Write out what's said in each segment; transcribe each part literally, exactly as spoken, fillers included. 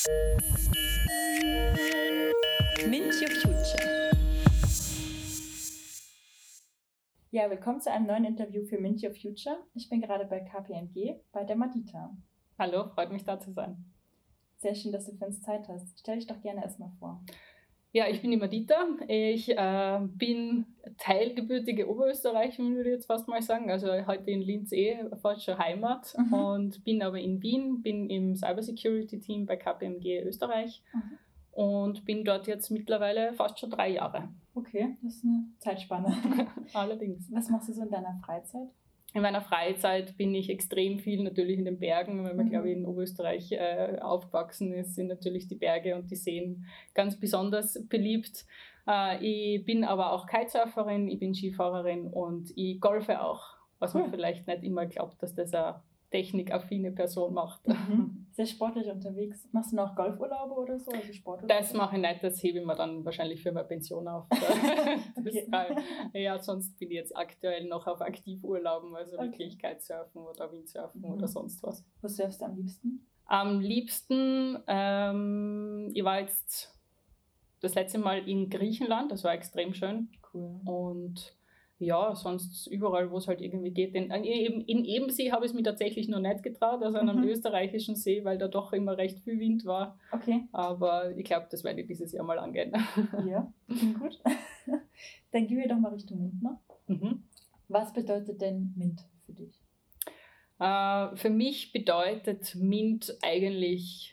Mint Your Future. Ja, willkommen zu einem neuen Interview für Mint Your Future. Ich bin gerade bei K P M G, bei der Madita. Hallo, freut mich da zu sein. Sehr schön, dass du für uns Zeit hast. Stell dich doch gerne erstmal vor. Ja, ich bin die Madita. Ich äh, bin teilgebürtige Oberösterreicherin, würde ich jetzt fast mal sagen. Also heute in Linz eh fast schon Heimat. Mhm. Und bin aber in Wien, bin im Cybersecurity-Team bei K P M G Österreich. Mhm. Und bin dort jetzt mittlerweile fast schon drei Jahre. Okay, das ist eine Zeitspanne. Allerdings. Was machst du so in deiner Freizeit? In meiner Freizeit bin ich extrem viel natürlich in den Bergen, weil man, mhm. glaube ich, in Oberösterreich äh, aufgewachsen ist, sind natürlich die Berge und die Seen ganz besonders beliebt. Äh, ich bin aber auch Kitesurferin, ich bin Skifahrerin und ich golfe auch, was cool. Man vielleicht nicht immer glaubt, dass das eine technikaffine Person macht. Mhm. Sehr sportlich unterwegs. Machst du noch Golfurlaube oder so? Also Sporturlaube? Das mache ich nicht, das hebe ich mir dann wahrscheinlich für meine Pension auf. Okay. Halt, ja, sonst bin ich jetzt aktuell noch auf Aktivurlauben, also okay. wirklich Kitesurfen oder Windsurfen mhm. oder sonst was. Wo surfst du am liebsten? Am liebsten, ähm, ich war jetzt das letzte Mal in Griechenland, das war extrem schön. Cool. Und ja, sonst überall, wo es halt irgendwie geht. In, in, in Ebensee habe ich es mir tatsächlich noch nicht getraut, also an einem mhm. österreichischen See, weil da doch immer recht viel Wind war. Okay. Aber ich glaube, das werde ich dieses Jahr mal angehen. Ja, gut. Dann gehen wir doch mal Richtung Mint noch. Mhm. Was bedeutet denn Mint für dich? Äh, für mich bedeutet Mint eigentlich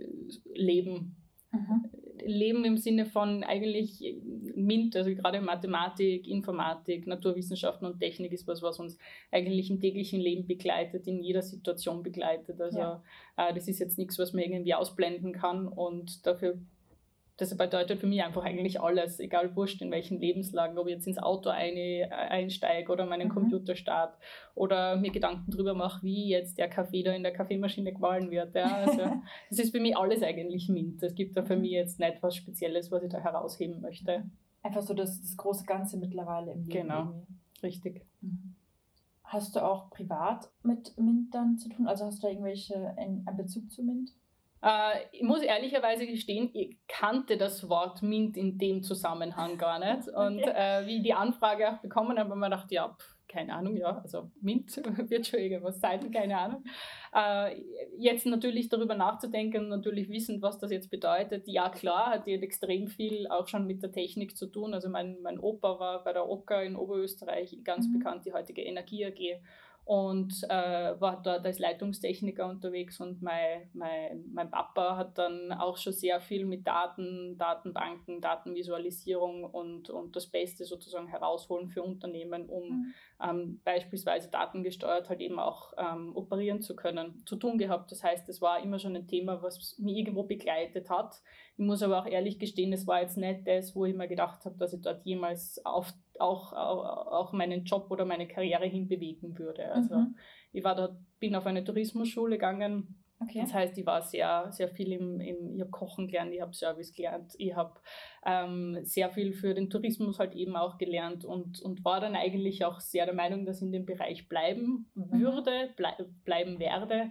Leben. Mhm. Leben im Sinne von eigentlich Mint, also gerade Mathematik, Informatik, Naturwissenschaften und Technik ist was, was uns eigentlich im täglichen Leben begleitet, in jeder Situation begleitet. Also ja. äh, das ist jetzt nichts, was man irgendwie ausblenden kann und dafür, das bedeutet für mich einfach eigentlich alles, egal wurscht in welchen Lebenslagen, ob ich jetzt ins Auto eine, einsteige oder meinen mhm. Computer starte oder mir Gedanken darüber mache, wie jetzt der Kaffee da in der Kaffeemaschine gemahlen wird. Ja, also das ist für mich alles eigentlich Mint. Es gibt da für mich jetzt nicht was Spezielles, was ich da herausheben möchte. Einfach so das, das große Ganze mittlerweile im Leben. Genau, irgendwie. Richtig. Mhm. Hast du auch privat mit Mint dann zu tun? Also hast du da irgendwelche einen Bezug zu Mint? Uh, ich muss ehrlicherweise gestehen, ich kannte das Wort Mint in dem Zusammenhang gar nicht. Okay. Und uh, wie ich die Anfrage auch bekommen habe, habe ich mir gedacht, ja, pff, keine Ahnung, ja, also Mint wird schon irgendwas sein, keine Ahnung. Uh, jetzt natürlich darüber nachzudenken, natürlich wissend, was das jetzt bedeutet, ja klar, hat jetzt extrem viel auch schon mit der Technik zu tun. Also mein, mein Opa war bei der O K A in Oberösterreich ganz mhm. bekannt, die heutige Energie A G. Und äh, war dort als Leitungstechniker unterwegs und mein, mein, mein Papa hat dann auch schon sehr viel mit Daten, Datenbanken, Datenvisualisierung und, und das Beste sozusagen herausholen für Unternehmen, um mhm. ähm, beispielsweise datengesteuert halt eben auch ähm, operieren zu können, zu tun gehabt. Das heißt, es war immer schon ein Thema, was mich irgendwo begleitet hat. Ich muss aber auch ehrlich gestehen, es war jetzt nicht das, wo ich mir gedacht habe, dass ich dort jemals auf, auch, auch, auch meinen Job oder meine Karriere hinbewegen würde. Also mhm. ich war dort, bin auf eine Tourismusschule gegangen. Okay. Das heißt, ich war sehr, sehr viel im, im ich habe Kochen gelernt, ich habe Service gelernt, ich habe ähm, sehr viel für den Tourismus halt eben auch gelernt und, und war dann eigentlich auch sehr der Meinung, dass ich in dem Bereich bleiben würde, blei- bleiben werde.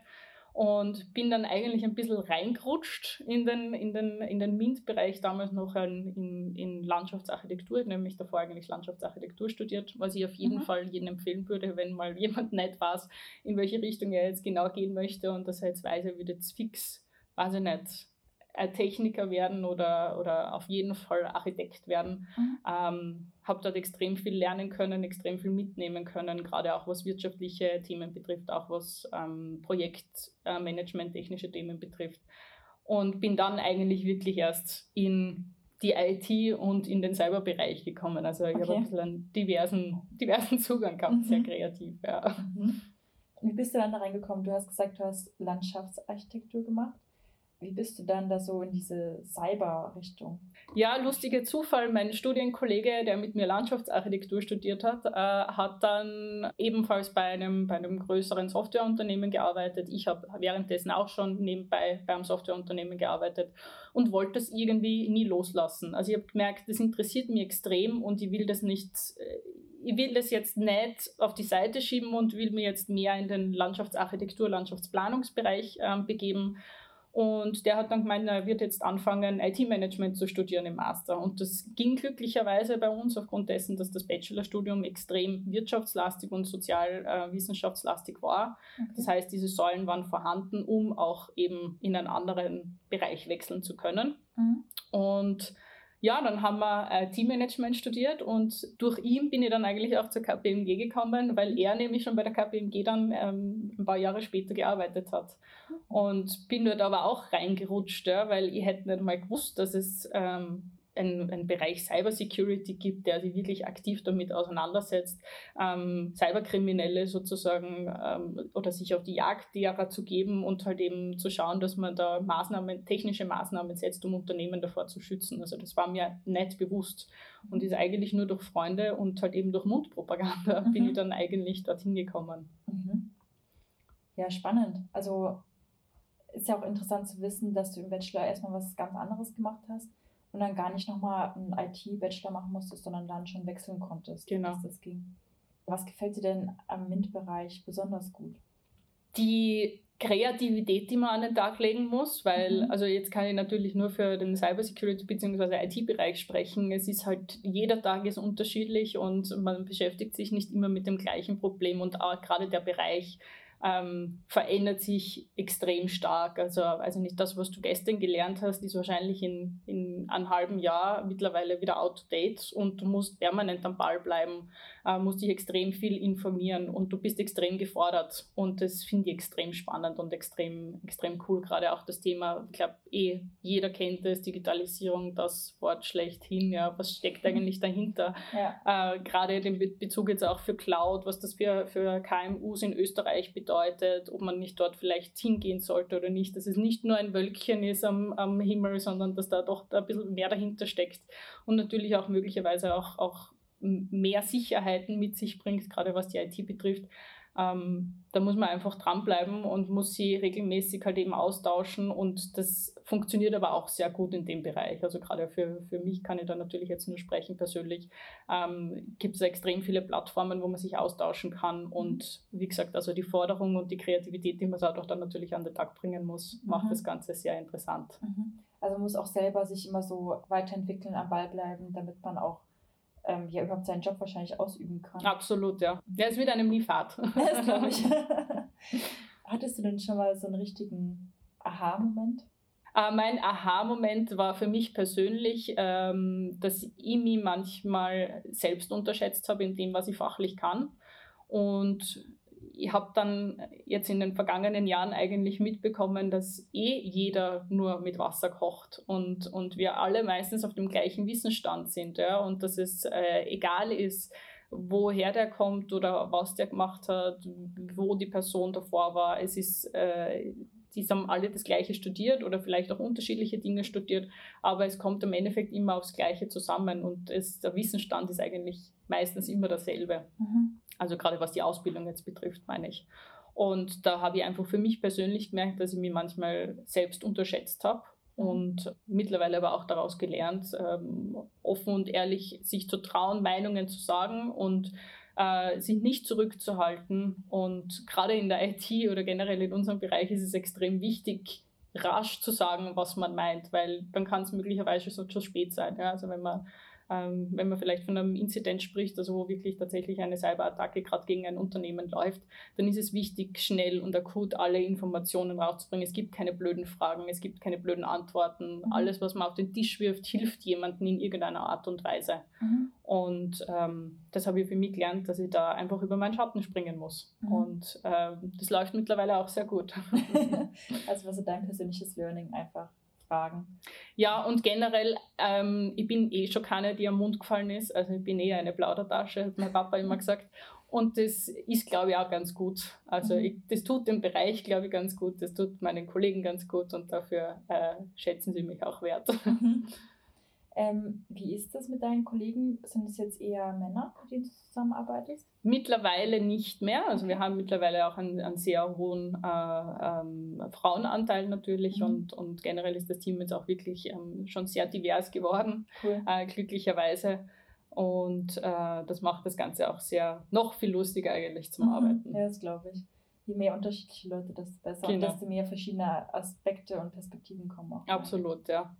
Und bin dann eigentlich ein bisschen reingerutscht in den, in den, in den Mint-Bereich, damals noch in, in Landschaftsarchitektur. Ich habe nämlich davor eigentlich Landschaftsarchitektur studiert, was ich auf jeden mhm. Fall jedem empfehlen würde, wenn mal jemand nicht weiß, in welche Richtung er jetzt genau gehen möchte und dass er jetzt weiß, er wird jetzt fix, weiß ich nicht, ein Techniker werden oder, oder auf jeden Fall Architekt werden. Mhm. Ähm, habe dort extrem viel lernen können, extrem viel mitnehmen können, gerade auch was wirtschaftliche Themen betrifft, auch was ähm, Projektmanagement, äh, technische Themen betrifft. Und bin dann eigentlich wirklich erst in die I T und in den Cyberbereich gekommen. Also ich okay. habe ein bisschen einen diversen, diversen Zugang gehabt, mhm. sehr kreativ. Ja. Mhm. Wie bist du dann da reingekommen? Du hast gesagt, du hast Landschaftsarchitektur gemacht. Wie bist du dann da so in diese Cyber-Richtung? Ja, lustiger Zufall. Mein Studienkollege, der mit mir Landschaftsarchitektur studiert hat, äh, hat dann ebenfalls bei einem, bei einem größeren Softwareunternehmen gearbeitet. Ich habe währenddessen auch schon nebenbei beim Softwareunternehmen gearbeitet und wollte das irgendwie nie loslassen. Also ich habe gemerkt, das interessiert mich extrem und ich will das nicht... Ich will das jetzt nicht auf die Seite schieben und will mir jetzt mehr in den Landschaftsarchitektur-, Landschaftsplanungsbereich äh, begeben. Und der hat dann gemeint, er wird jetzt anfangen, I T-Management zu studieren im Master. Und das ging glücklicherweise bei uns aufgrund dessen, dass das Bachelorstudium extrem wirtschaftslastig und sozialwissenschaftslastig äh, war. Okay. Das heißt, diese Säulen waren vorhanden, um auch eben in einen anderen Bereich wechseln zu können. Mhm. Und ja, dann haben wir äh, Teammanagement studiert und durch ihn bin ich dann eigentlich auch zur K P M G gekommen, weil er nämlich schon bei der K P M G dann ähm, ein paar Jahre später gearbeitet hat. Und bin dort aber auch reingerutscht, ja, weil ich hätte nicht mal gewusst, dass es ähm, einen, einen Bereich Cybersecurity gibt, der sich wirklich aktiv damit auseinandersetzt, ähm, Cyberkriminelle sozusagen ähm, oder sich auf die Jagd derer zu geben und halt eben zu schauen, dass man da Maßnahmen, technische Maßnahmen setzt, um Unternehmen davor zu schützen. Also das war mir nicht bewusst und ist eigentlich nur durch Freunde und halt eben durch Mundpropaganda mhm. bin ich dann eigentlich dorthin gekommen. Mhm. Ja, spannend. Also ist ja auch interessant zu wissen, dass du im Bachelor erstmal was ganz anderes gemacht hast und dann gar nicht nochmal einen I T-Bachelor machen musstest, sondern dann schon wechseln konntest, genau. dass das ging. Was gefällt dir denn am MINT-Bereich besonders gut? Die Kreativität, die man an den Tag legen muss, weil, mhm. also jetzt kann ich natürlich nur für den Cybersecurity bzw. I T-Bereich sprechen. Es ist halt, jeder Tag ist unterschiedlich und man beschäftigt sich nicht immer mit dem gleichen Problem und auch gerade der Bereich Ähm, verändert sich extrem stark. Also, also nicht das, was du gestern gelernt hast, ist wahrscheinlich in, in einem halben Jahr mittlerweile wieder out of date und du musst permanent am Ball bleiben, äh, musst dich extrem viel informieren und du bist extrem gefordert und das finde ich extrem spannend und extrem, extrem cool. Gerade auch das Thema, ich glaube eh, jeder kennt es, Digitalisierung, das Wort schlechthin, ja, was steckt eigentlich dahinter? Ja. Äh, gerade den Be- Bezug jetzt auch für Cloud, was das für, für K M Us in Österreich bedeutet, bedeutet, ob man nicht dort vielleicht hingehen sollte oder nicht, dass es nicht nur ein Wölkchen ist am, am Himmel, sondern dass da doch ein bisschen mehr dahinter steckt und natürlich auch möglicherweise auch, auch mehr Sicherheiten mit sich bringt, gerade was die I T betrifft. Ähm, da muss man einfach dranbleiben und muss sie regelmäßig halt eben austauschen und das funktioniert aber auch sehr gut in dem Bereich. Also gerade für, für mich kann ich da natürlich jetzt nur sprechen persönlich. Ähm, gibt es extrem viele Plattformen, wo man sich austauschen kann und wie gesagt, also die Forderung und die Kreativität, die man auch dann natürlich an den Tag bringen muss, macht mhm. das Ganze sehr interessant. Mhm. Also man muss auch selber sich immer so weiterentwickeln, am Ball bleiben, damit man auch Ähm, ja, überhaupt seinen Job wahrscheinlich ausüben kann. Absolut, ja. Der ist wieder einem nie Fahrt. Das glaube ich. Hattest du denn schon mal so einen richtigen Aha-Moment? Äh, mein Aha-Moment war für mich persönlich, ähm, dass ich mich manchmal selbst unterschätzt habe in dem, was ich fachlich kann. Und ich habe dann jetzt in den vergangenen Jahren eigentlich mitbekommen, dass eh jeder nur mit Wasser kocht und, und wir alle meistens auf dem gleichen Wissensstand sind, ja, und dass es äh, egal ist, woher der kommt oder was der gemacht hat, wo die Person davor war. Es ist, äh, die haben alle das Gleiche studiert oder vielleicht auch unterschiedliche Dinge studiert, aber es kommt im Endeffekt immer aufs Gleiche zusammen und es, der Wissensstand ist eigentlich meistens immer derselbe. Mhm. Also gerade was die Ausbildung jetzt betrifft, meine ich. Und da habe ich einfach für mich persönlich gemerkt, dass ich mich manchmal selbst unterschätzt habe und mittlerweile aber auch daraus gelernt, ähm, offen und ehrlich sich zu trauen, Meinungen zu sagen und äh, sich nicht zurückzuhalten. Und gerade in der I T oder generell in unserem Bereich ist es extrem wichtig, rasch zu sagen, was man meint, weil dann kann es möglicherweise schon zu spät sein. Ja? Also wenn man Ähm, wenn man vielleicht von einem Inzident spricht, also wo wirklich tatsächlich eine Cyberattacke gerade gegen ein Unternehmen läuft, dann ist es wichtig, schnell und akut alle Informationen rauszubringen. Es gibt keine blöden Fragen, es gibt keine blöden Antworten. Mhm. Alles, was man auf den Tisch wirft, hilft jemandem in irgendeiner Art und Weise. Mhm. Und ähm, das habe ich für mich gelernt, dass ich da einfach über meinen Schatten springen muss. Mhm. Und ähm, das läuft mittlerweile auch sehr gut. Also was ist dein persönliches Learning einfach? Fragen. Ja, und generell, ähm, ich bin eh schon keine, die am Mund gefallen ist. Also ich bin eh eine Plaudertasche, hat mein Papa immer gesagt. Und das ist, glaube ich, auch ganz gut. Also mhm. ich, das tut dem Bereich, glaube ich, ganz gut. Das tut meinen Kollegen ganz gut und dafür äh, schätzen sie mich auch wert. Mhm. Ähm, wie ist das mit deinen Kollegen? Sind es jetzt eher Männer, mit denen du zusammenarbeitest? Mittlerweile nicht mehr. Also wir haben mittlerweile auch einen, einen sehr hohen äh, ähm, Frauenanteil natürlich mhm. und, und generell ist das Team jetzt auch wirklich ähm, schon sehr divers geworden, cool. äh, glücklicherweise. Und äh, das macht das Ganze auch sehr, noch viel lustiger eigentlich zum mhm. Arbeiten. Ja, das glaube ich. je mehr unterschiedliche Leute, desto besser. Genau. Und desto mehr verschiedene Aspekte und Perspektiven kommen auch. Absolut, ja.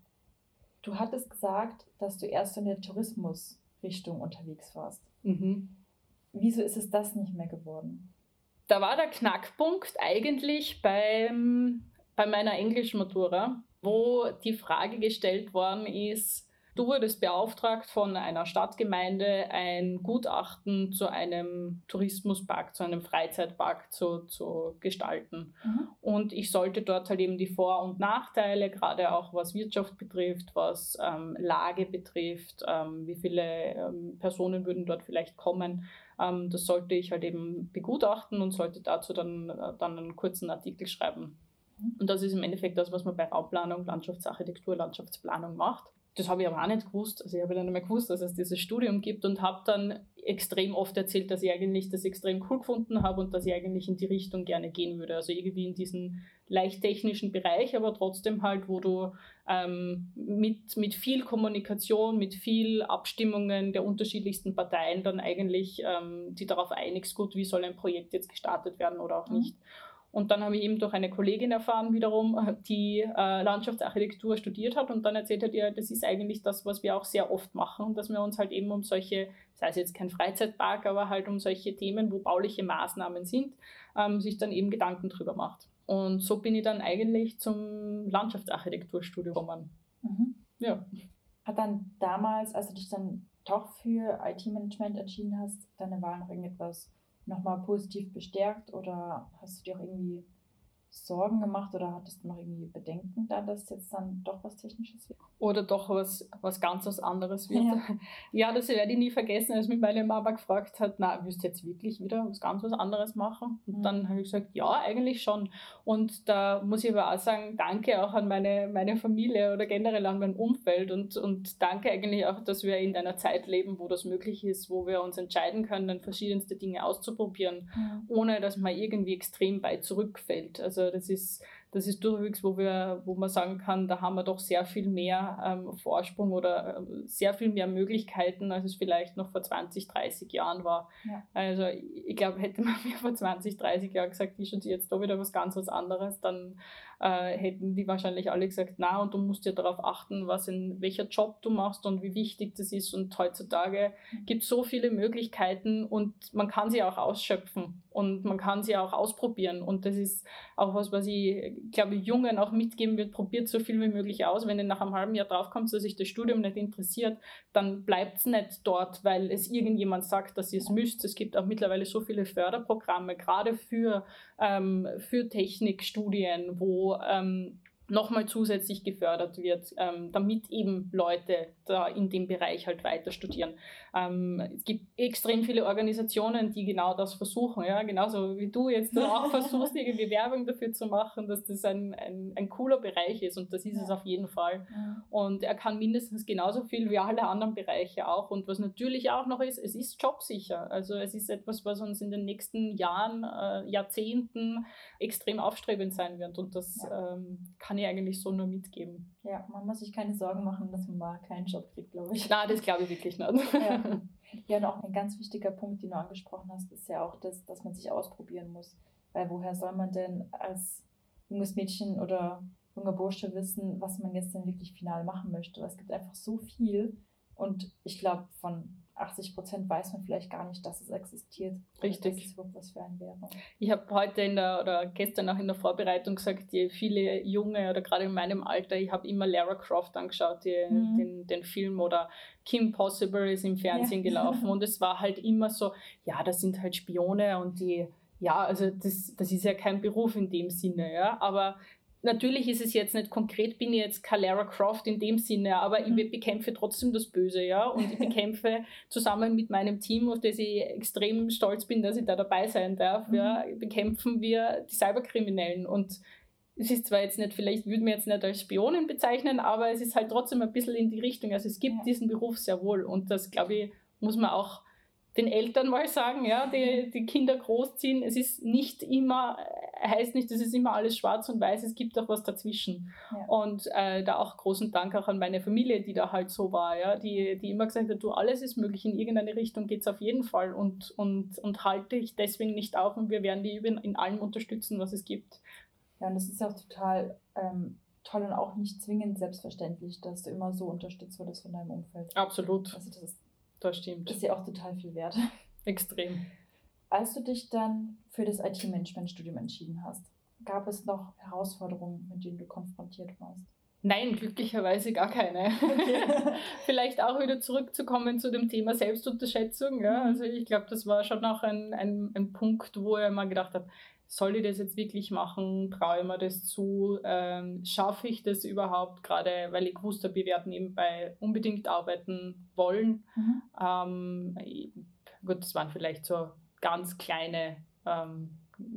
Du hattest gesagt, dass du erst in der Tourismusrichtung unterwegs warst. Mhm. Wieso ist es das nicht mehr geworden? Da war der Knackpunkt eigentlich beim, bei meiner Englischmatura, wo die Frage gestellt worden ist, du wurdest beauftragt von einer Stadtgemeinde, ein Gutachten zu einem Tourismuspark, zu einem Freizeitpark zu, zu gestalten. Mhm. Und ich sollte dort halt eben die Vor- und Nachteile, gerade auch was Wirtschaft betrifft, was ähm, Lage betrifft, ähm, wie viele ähm, Personen würden dort vielleicht kommen, ähm, das sollte ich halt eben begutachten und sollte dazu dann, äh, dann einen kurzen Artikel schreiben. Mhm. Und das ist im Endeffekt das, was man bei Raumplanung, Landschaftsarchitektur, Landschaftsplanung macht. Das habe ich aber auch nicht gewusst. Also ich habe dann nicht mehr gewusst, dass es dieses Studium gibt und habe dann extrem oft erzählt, dass ich eigentlich das extrem cool gefunden habe und dass ich eigentlich in die Richtung gerne gehen würde. Also irgendwie in diesen leicht technischen Bereich, aber trotzdem halt, wo du ähm, mit, mit viel Kommunikation, mit viel Abstimmungen der unterschiedlichsten Parteien dann eigentlich ähm, die darauf einigst, gut, wie soll ein Projekt jetzt gestartet werden oder auch nicht. Mhm. Und dann habe ich eben durch eine Kollegin erfahren wiederum, die äh, Landschaftsarchitektur studiert hat und dann erzählt hat, ja, das ist eigentlich das, was wir auch sehr oft machen, dass wir uns halt eben um solche, sei es jetzt kein Freizeitpark, aber halt um solche Themen, wo bauliche Maßnahmen sind, ähm, sich dann eben Gedanken drüber macht. Und so bin ich dann eigentlich zum Landschaftsarchitekturstudium gekommen. Mhm. Ja. Hat dann damals, als du dich dann doch für I T-Management entschieden hast, deine Wahl noch irgendetwas nochmal positiv bestärkt oder hast du dir auch irgendwie Sorgen gemacht oder hattest du noch irgendwie Bedenken da, dass jetzt dann doch was Technisches wird? Oder doch was, was ganz was anderes wird. Ja, ja, das werde ich nie vergessen, als mich meine Mama gefragt hat, na, willst du jetzt wirklich wieder was ganz was anderes machen? Und mhm. dann habe ich gesagt, ja, eigentlich schon. Und da muss ich aber auch sagen, danke auch an meine, meine Familie oder generell an mein Umfeld und, und danke eigentlich auch, dass wir in einer Zeit leben, wo das möglich ist, wo wir uns entscheiden können, verschiedenste Dinge auszuprobieren, mhm. ohne dass man irgendwie extrem weit zurückfällt. Also das ist, das ist durchwegs, wo wir, wo man sagen kann, da haben wir doch sehr viel mehr ähm, Vorsprung oder äh, sehr viel mehr Möglichkeiten, als es vielleicht noch vor zwanzig, dreißig Jahren war. Ja. Also ich glaube, hätte man mir vor zwanzig, dreißig Jahren gesagt, ich studiere jetzt da wieder was ganz was anderes, dann äh, hätten die wahrscheinlich alle gesagt, na, und du musst ja darauf achten, was in welcher Job du machst und wie wichtig das ist. Und heutzutage mhm. gibt es so viele Möglichkeiten und man kann sie auch ausschöpfen und man kann sie auch ausprobieren. Und das ist auch was, was ich, glaube ich, Jungen auch mitgeben wird, probiert so viel wie möglich aus. Wenn ihr nach einem halben Jahr draufkommt, dass sich das Studium nicht interessiert, dann bleibt es nicht dort, weil es irgendjemand sagt, dass ihr es müsst. Es gibt auch mittlerweile so viele Förderprogramme, gerade für, ähm, für Technikstudien, wo ähm, nochmal zusätzlich gefördert wird, ähm, damit eben Leute da in dem Bereich halt weiter studieren. Ähm, es gibt extrem viele Organisationen, die genau das versuchen, ja, genauso wie du jetzt auch versuchst, irgendwie Werbung dafür zu machen, dass das ein, ein, ein cooler Bereich ist und das ist ja. es auf jeden Fall. Ja. Und er kann mindestens genauso viel wie alle anderen Bereiche auch und was natürlich auch noch ist, es ist jobsicher. Also es ist etwas, was uns in den nächsten Jahren, äh, Jahrzehnten extrem aufstrebend sein wird und das ja. ähm, kann ich eigentlich so nur mitgeben. Ja, man muss sich keine Sorgen machen, dass man mal keinen Job kriegt, glaube ich. Nein, das glaube ich wirklich nicht. Ja. Ja, und auch ein ganz wichtiger Punkt, den du angesprochen hast, ist ja auch das, dass man sich ausprobieren muss. Weil woher soll man denn als junges Mädchen oder junger Bursche wissen, was man jetzt denn wirklich final machen möchte? Es gibt einfach so viel und ich glaube, von achtzig Prozent weiß man vielleicht gar nicht, dass es existiert. Richtig. Dass es überhaupt was für einen wäre. Ich habe heute in der, oder gestern auch in der Vorbereitung gesagt, die viele Junge oder gerade in meinem Alter, ich habe immer Lara Croft angeschaut, die, mhm. den, den Film, oder Kim Possible ist im Fernsehen ja. gelaufen und es war halt immer so, ja, das sind halt Spione und die, ja, also das, das ist ja kein Beruf in dem Sinne, ja, aber natürlich ist es jetzt nicht konkret, bin ich jetzt keine Lara Croft in dem Sinne, aber mhm. ich bekämpfe trotzdem das Böse, ja, und ich bekämpfe zusammen mit meinem Team, auf das ich extrem stolz bin, dass ich da dabei sein darf, mhm. ja, bekämpfen wir die Cyberkriminellen und es ist zwar jetzt nicht, vielleicht würde man jetzt nicht als Spionin bezeichnen, aber es ist halt trotzdem ein bisschen in die Richtung, also es gibt ja. diesen Beruf sehr wohl und das, glaube ich, muss man auch den Eltern mal sagen, ja, die, die Kinder großziehen, es ist nicht immer heißt nicht, das ist immer alles schwarz und weiß, es gibt auch was dazwischen. Ja. Und äh, da auch großen Dank auch an meine Familie, die da halt so war, ja, die, die immer gesagt hat, du, alles ist möglich, in irgendeine Richtung geht es auf jeden Fall und, und, und halte dich deswegen nicht auf und wir werden die in allem unterstützen, was es gibt. Ja, und das ist auch total ähm, toll und auch nicht zwingend selbstverständlich, dass du immer so unterstützt wurdest von deinem Umfeld. Absolut. Also das ist, das stimmt. Das ist ja auch total viel wert. Extrem. Als du dich dann für das I T-Management-Studium entschieden hast, gab es noch Herausforderungen, mit denen du konfrontiert warst? Nein, glücklicherweise gar keine. Okay. Vielleicht auch wieder zurückzukommen zu dem Thema Selbstunterschätzung. Ja? Also ich glaube, das war schon auch ein, ein, ein Punkt, wo ich mal gedacht habe, soll ich das jetzt wirklich machen? Traue ich mir das zu? Ähm, schaffe ich das überhaupt? Gerade weil ich gewusst habe, wir werden nebenbei unbedingt arbeiten wollen. Mhm. Ähm, ich, gut, das waren vielleicht so ganz kleine ähm,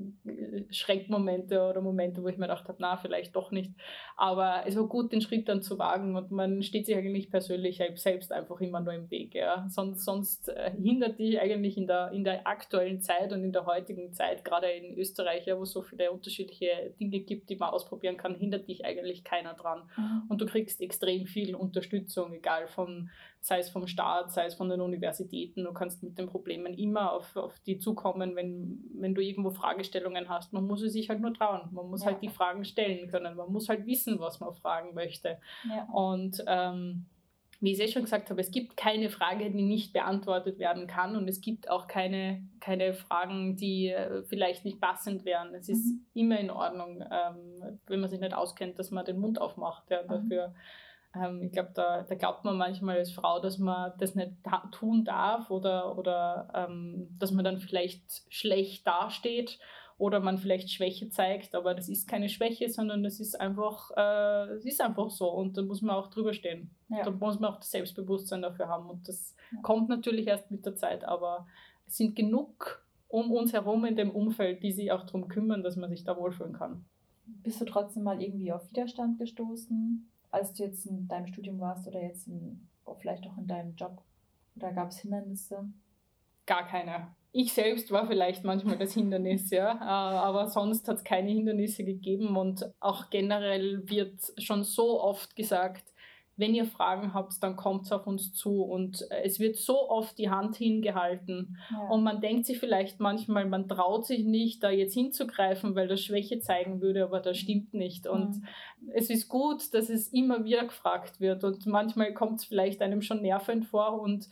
Schreckmomente oder Momente, wo ich mir gedacht habe, na, vielleicht doch nicht. Aber es war gut, den Schritt dann zu wagen und man steht sich eigentlich persönlich selbst einfach immer nur im Weg. Ja. Sonst, sonst äh, hindert dich eigentlich in der, in der aktuellen Zeit und in der heutigen Zeit, gerade in Österreich, ja, wo es so viele unterschiedliche Dinge gibt, die man ausprobieren kann, hindert dich eigentlich keiner dran. Mhm. Und du kriegst extrem viel Unterstützung, egal von, sei es vom Staat, sei es von den Universitäten. Du kannst mit den Problemen immer auf, auf die zukommen, wenn, wenn du irgendwo Fragestellungen hast. Man muss es sich halt nur trauen. Man muss ja. halt die Fragen stellen können. Man muss halt wissen, was man fragen möchte. Ja. Und ähm, wie ich eh schon gesagt habe, es gibt keine Frage, die nicht beantwortet werden kann und es gibt auch keine, keine Fragen, die vielleicht nicht passend wären. Es ist mhm. immer in Ordnung, ähm, wenn man sich nicht auskennt, dass man den Mund aufmacht ja, dafür. Mhm. Ähm, ich glaube, da, da glaubt man manchmal als Frau, dass man das nicht ta- tun darf oder, oder ähm, dass man dann vielleicht schlecht dasteht oder man vielleicht Schwäche zeigt, aber das ist keine Schwäche, sondern das ist einfach, äh, es ist einfach so und da muss man auch drüber stehen. Ja. Da muss man auch das Selbstbewusstsein dafür haben und das ja. kommt natürlich erst mit der Zeit, aber es sind genug um uns herum in dem Umfeld, die sich auch darum kümmern, dass man sich da wohlfühlen kann. Bist du trotzdem mal irgendwie auf Widerstand gestoßen, als du jetzt in deinem Studium warst oder jetzt in, vielleicht auch in deinem Job? Oder gab es Hindernisse? Gar keine. Ich selbst war vielleicht manchmal das Hindernis, ja, aber sonst hat es keine Hindernisse gegeben und auch generell wird schon so oft gesagt, wenn ihr Fragen habt, dann kommt auf uns zu und es wird so oft die Hand hingehalten ja. und man denkt sich vielleicht manchmal, man traut sich nicht, da jetzt hinzugreifen, weil das Schwäche zeigen würde, aber das stimmt nicht und mhm. es ist gut, dass es immer wieder gefragt wird und manchmal kommt es vielleicht einem schon nervend vor und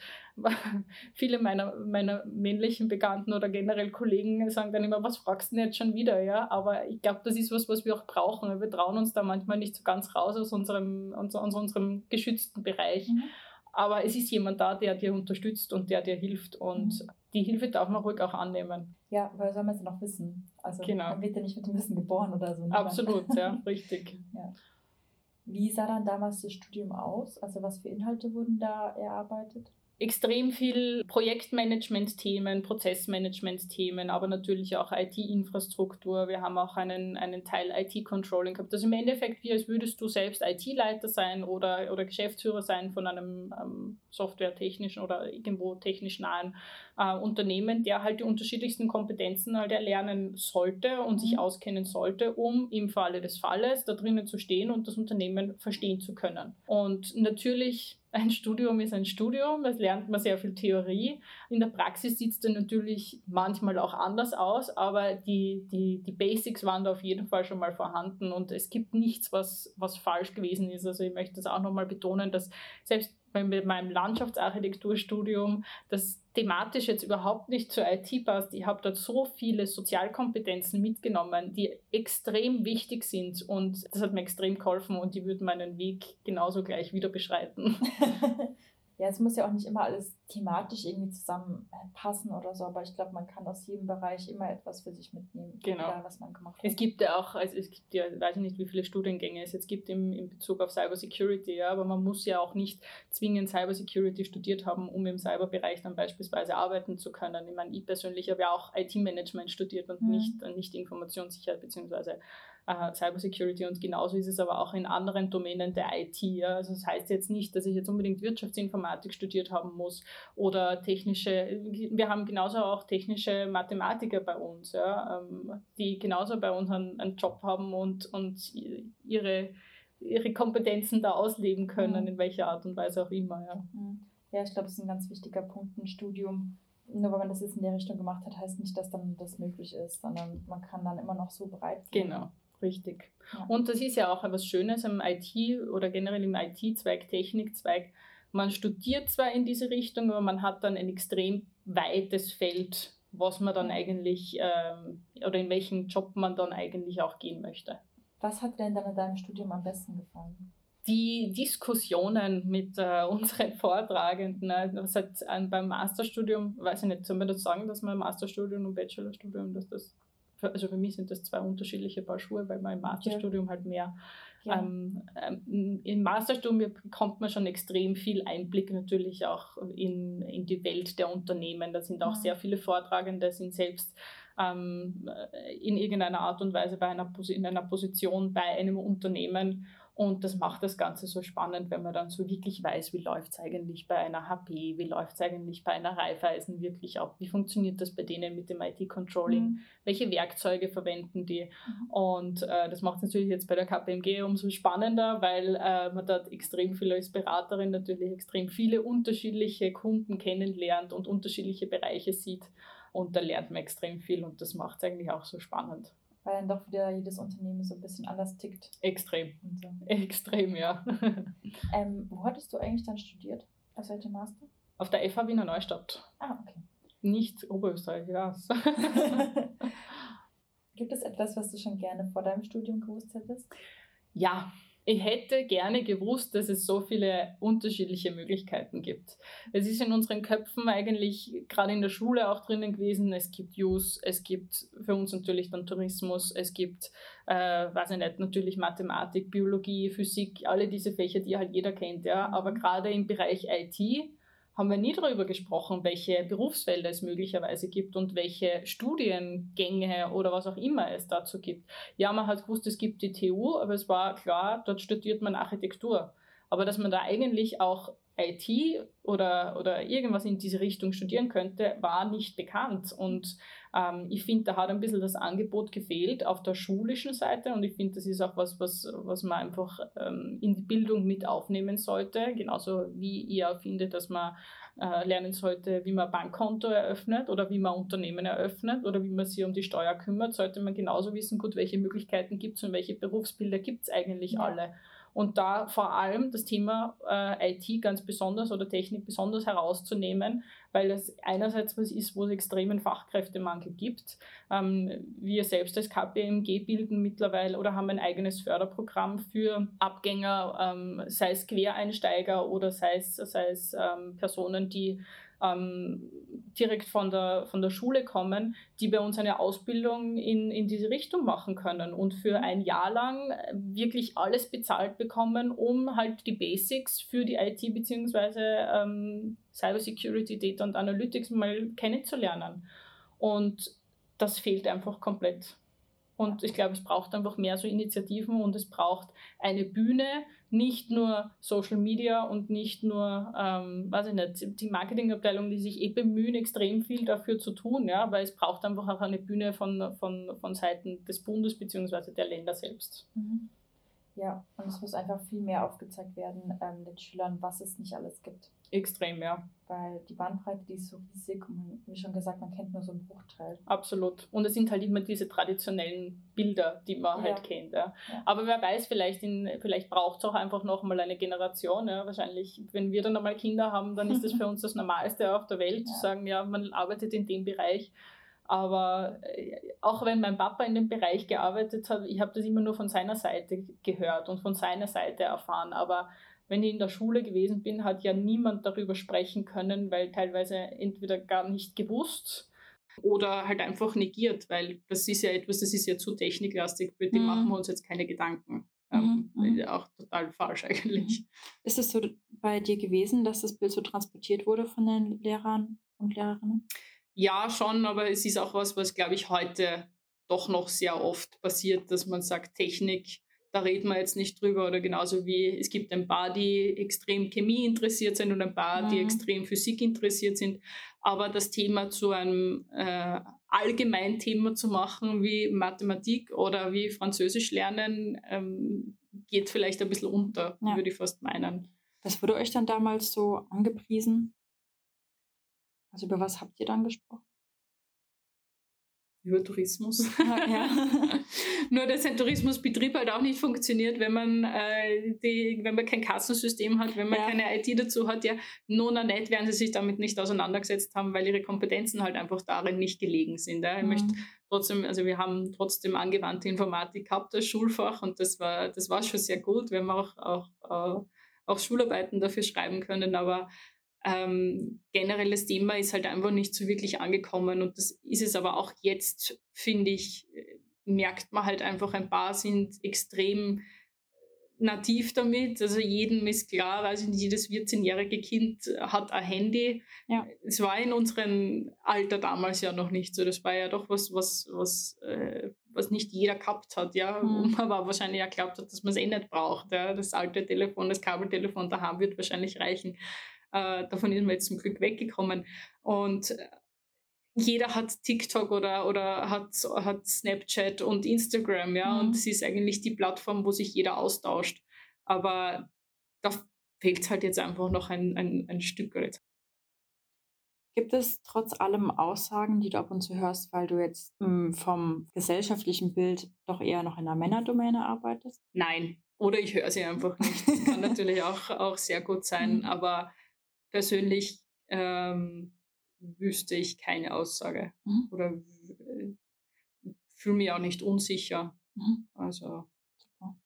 viele meiner, meiner männlichen Bekannten oder generell Kollegen sagen dann immer, was fragst du denn jetzt schon wieder? Ja? Aber ich glaube, das ist was, was wir auch brauchen. Wir trauen uns da manchmal nicht so ganz raus aus unserem, aus unserem geschützten Bereich. Mhm. Aber es ist jemand da, der dir unterstützt und der dir hilft. Und mhm. die Hilfe darf man ruhig auch annehmen. Ja, weil soll man es ja noch wissen. Also genau. Man wird ja nicht mit dem Wissen geboren oder so. Absolut, ja, richtig. Ja. Wie sah dann damals das Studium aus? Also was für Inhalte wurden da erarbeitet? Extrem viel Projektmanagement-Themen, Prozessmanagement-Themen, aber natürlich auch I T-Infrastruktur. Wir haben auch einen, einen Teil I T-Controlling gehabt. Also im Endeffekt, wie als würdest du selbst I T-Leiter sein oder, oder Geschäftsführer sein von einem ähm, softwaretechnischen oder irgendwo technisch nahen äh, Unternehmen, der halt die unterschiedlichsten Kompetenzen halt erlernen sollte und mhm. sich auskennen sollte, um im Falle des Falles da drinnen zu stehen und das Unternehmen verstehen zu können. Und natürlich ein Studium ist ein Studium, es lernt man sehr viel Theorie. In der Praxis sieht es dann natürlich manchmal auch anders aus, aber die, die, die Basics waren da auf jeden Fall schon mal vorhanden und es gibt nichts, was, was falsch gewesen ist. Also ich möchte das auch nochmal betonen, dass selbst mit meinem Landschaftsarchitekturstudium das thematisch jetzt überhaupt nicht zur I T passt. Ich habe dort so viele Sozialkompetenzen mitgenommen, die extrem wichtig sind und das hat mir extrem geholfen und die würden meinen Weg genauso gleich wieder beschreiten. Ja, es muss ja auch nicht immer alles thematisch irgendwie zusammenpassen oder so, aber ich glaube, man kann aus jedem Bereich immer etwas für sich mitnehmen, genau. egal was man gemacht hat. Es gibt ja auch, also es gibt ja, ich weiß nicht, wie viele Studiengänge es jetzt gibt im, in Bezug auf Cybersecurity, ja, aber man muss ja auch nicht zwingend Cybersecurity studiert haben, um im Cyberbereich dann beispielsweise arbeiten zu können. Ich meine, ich persönlich habe ja auch I T-Management studiert und mhm. nicht, nicht Informationssicherheit beziehungsweise äh, Cybersecurity, und genauso ist es aber auch in anderen Domänen der I T. Ja. Also das heißt jetzt nicht, dass ich jetzt unbedingt Wirtschaftsinformatik studiert haben muss oder technische, wir haben genauso auch technische Mathematiker bei uns, ja, ähm, die genauso bei uns einen, einen Job haben und, und ihre, ihre Kompetenzen da ausleben können, mhm. in welcher Art und Weise auch immer. Ja, ja, ich glaube, das ist ein ganz wichtiger Punkt, ein Studium. Nur weil man das jetzt in der Richtung gemacht hat, heißt nicht, dass dann das möglich ist, sondern man kann dann immer noch so breit gehen. Genau, richtig. Ja. Und das ist ja auch etwas Schönes im I T oder generell im I T-Zweig, Technikzweig. Man studiert zwar in diese Richtung, aber man hat dann ein extrem weites Feld, was man dann eigentlich ähm, oder in welchen Job man dann eigentlich auch gehen möchte. Was hat dir denn dann in deinem Studium am besten gefallen? Die Diskussionen mit äh, unseren Vortragenden, das hat äh, beim Masterstudium, weiß ich nicht, sollen wir das sagen, dass man im Masterstudium und Bachelorstudium, dass das, also für mich sind das zwei unterschiedliche Paar Schuhe, weil man im Masterstudium ja. halt mehr, ja. ähm, ähm, im Masterstudium bekommt man schon extrem viel Einblick natürlich auch in, in die Welt der Unternehmen. Da sind auch ja. sehr viele Vortragende, sind selbst ähm, in irgendeiner Art und Weise bei einer, in einer Position bei einem Unternehmen. Und das macht das Ganze so spannend, wenn man dann so wirklich weiß, wie läuft es eigentlich bei einer H P, wie läuft es eigentlich bei einer Raiffeisen wirklich ab, wie funktioniert das bei denen mit dem I T-Controlling, mhm. welche Werkzeuge verwenden die. Mhm. Und äh, das macht es natürlich jetzt bei der K P M G umso spannender, weil äh, man dort extrem viel als Beraterin natürlich extrem viele unterschiedliche Kunden kennenlernt und unterschiedliche Bereiche sieht. Und da lernt man extrem viel und das macht es eigentlich auch so spannend. Weil dann doch wieder jedes Unternehmen so ein bisschen anders tickt. Extrem. So. Extrem, ja. ähm, wo hattest du eigentlich dann studiert? Als welcher Master? Auf der F H Wiener Neustadt. Ah, okay. Nicht Oberösterreich, ja. Gibt es etwas, was du schon gerne vor deinem Studium gewusst hättest? Ja. Ich hätte gerne gewusst, dass es so viele unterschiedliche Möglichkeiten gibt. Es ist in unseren Köpfen eigentlich gerade in der Schule auch drinnen gewesen. Es gibt Jus, es gibt für uns natürlich dann Tourismus, es gibt, äh, weiß ich nicht, natürlich Mathematik, Biologie, Physik, alle diese Fächer, die halt jeder kennt. Ja. Aber gerade im Bereich I T haben wir nie darüber gesprochen, welche Berufsfelder es möglicherweise gibt und welche Studiengänge oder was auch immer es dazu gibt. Ja, man hat gewusst, es gibt die T U, aber es war klar, dort studiert man Architektur. Aber dass man da eigentlich auch I T oder, oder irgendwas in diese Richtung studieren könnte, war nicht bekannt. Und ähm, ich finde, da hat ein bisschen das Angebot gefehlt auf der schulischen Seite. Und ich finde, das ist auch was, was, was man einfach ähm, in die Bildung mit aufnehmen sollte. Genauso wie ihr auch findet, dass man äh, lernen sollte, wie man ein Bankkonto eröffnet oder wie man Unternehmen eröffnet oder wie man sich um die Steuer kümmert, sollte man genauso wissen, gut, welche Möglichkeiten gibt es und welche Berufsbilder gibt es eigentlich ja. alle. Und da vor allem das Thema äh, I T ganz besonders oder Technik besonders herauszunehmen, weil das einerseits was ist, wo es extremen Fachkräftemangel gibt. Ähm, wir selbst als K P M G bilden mittlerweile oder haben ein eigenes Förderprogramm für Abgänger, ähm, sei es Quereinsteiger oder sei es, sei es ähm, Personen, die Ähm, direkt von der, von der Schule kommen, die bei uns eine Ausbildung in, in diese Richtung machen können und für ein Jahr lang wirklich alles bezahlt bekommen, um halt die Basics für die I T bzw. Ähm, Cybersecurity, Data und Analytics mal kennenzulernen. Und das fehlt einfach komplett. Und ich glaube, es braucht einfach mehr so Initiativen und es braucht eine Bühne, nicht nur Social Media und nicht nur, ähm, weiß ich nicht, die Marketingabteilung, die sich eh bemühen, extrem viel dafür zu tun, ja, weil es braucht einfach auch eine Bühne von, von, von Seiten des Bundes bzw. der Länder selbst. Mhm. Ja, und es muss einfach viel mehr aufgezeigt werden ähm, den Schülern, was es nicht alles gibt. Extrem, ja. Weil die Bandbreite, die ist so riesig und wie schon gesagt, man kennt nur so einen Bruchteil. Absolut. Und es sind halt immer diese traditionellen Bilder, die man ja. halt kennt. Ja. Ja. Aber wer weiß, vielleicht, vielleicht braucht es auch einfach noch mal eine Generation. Ja. Wahrscheinlich, wenn wir dann einmal Kinder haben, dann ist das für uns das Normalste auf der Welt, ja. zu sagen, ja, man arbeitet in dem Bereich. Aber auch wenn mein Papa in dem Bereich gearbeitet hat, ich habe das immer nur von seiner Seite gehört und von seiner Seite erfahren. Aber wenn ich in der Schule gewesen bin, hat ja niemand darüber sprechen können, weil teilweise entweder gar nicht gewusst oder halt einfach negiert, weil das ist ja etwas, das ist ja zu techniklastig, für die mhm. machen wir uns jetzt keine Gedanken. Mhm. Ähm, auch total falsch eigentlich. Ist es so bei dir gewesen, dass das Bild so transportiert wurde von den Lehrern und Lehrerinnen? Ja, schon, aber es ist auch was, was, glaube ich, heute doch noch sehr oft passiert, dass man sagt, Technik, da reden wir jetzt nicht drüber, oder genauso wie es gibt ein paar, die extrem Chemie interessiert sind und ein paar, mhm. die extrem Physik interessiert sind. Aber das Thema zu einem äh, Allgemeinthema zu machen, wie Mathematik oder wie Französisch lernen, ähm, geht vielleicht ein bisschen unter, ja. würde ich fast meinen. Was wurde euch dann damals so angepriesen? Also über was habt ihr dann gesprochen? Über Tourismus. Ja, ja. Nur, dass ein Tourismusbetrieb halt auch nicht funktioniert, wenn man, äh, die, wenn man kein Kassensystem hat, wenn man ja. keine I T dazu hat. Ja, nur nicht werden sie sich damit nicht auseinandergesetzt haben, weil ihre Kompetenzen halt einfach darin nicht gelegen sind. Ja. Ich mhm. möchte trotzdem, also wir haben trotzdem angewandte Informatik gehabt als Schulfach, und das war, das war schon sehr gut. Wir haben auch, auch, auch, auch Schularbeiten dafür schreiben können, aber Ähm, generell das Thema ist halt einfach nicht so wirklich angekommen, und das ist es aber auch jetzt, finde ich, merkt man halt einfach, ein paar sind extrem nativ damit, also jedem ist klar, also jedes vierzehnjährige Kind hat ein Handy. Ja. Es war in unserem Alter damals ja noch nicht so, das war ja doch was, was, was, äh, was nicht jeder gehabt hat, ja, mhm. und man aber wahrscheinlich auch glaubt hat, dass man es eh nicht braucht, ja. Das alte Telefon, das Kabeltelefon daheim wird wahrscheinlich reichen. Uh, davon ist man jetzt zum Glück weggekommen. Und uh, jeder hat TikTok oder, oder hat, hat Snapchat und Instagram, ja, mhm. und das ist eigentlich die Plattform, wo sich jeder austauscht. Aber da fehlt halt jetzt einfach noch ein, ein, ein Stück. Gibt es trotz allem Aussagen, die du ab und zu hörst, weil du jetzt mh, vom gesellschaftlichen Bild doch eher noch in der Männerdomäne arbeitest? Nein, oder ich höre sie einfach nicht. Das kann natürlich auch, auch sehr gut sein, mhm. aber persönlich ähm, wüsste ich keine Aussage, mhm. oder äh, fühle mich auch nicht unsicher. Mhm. Also. Super.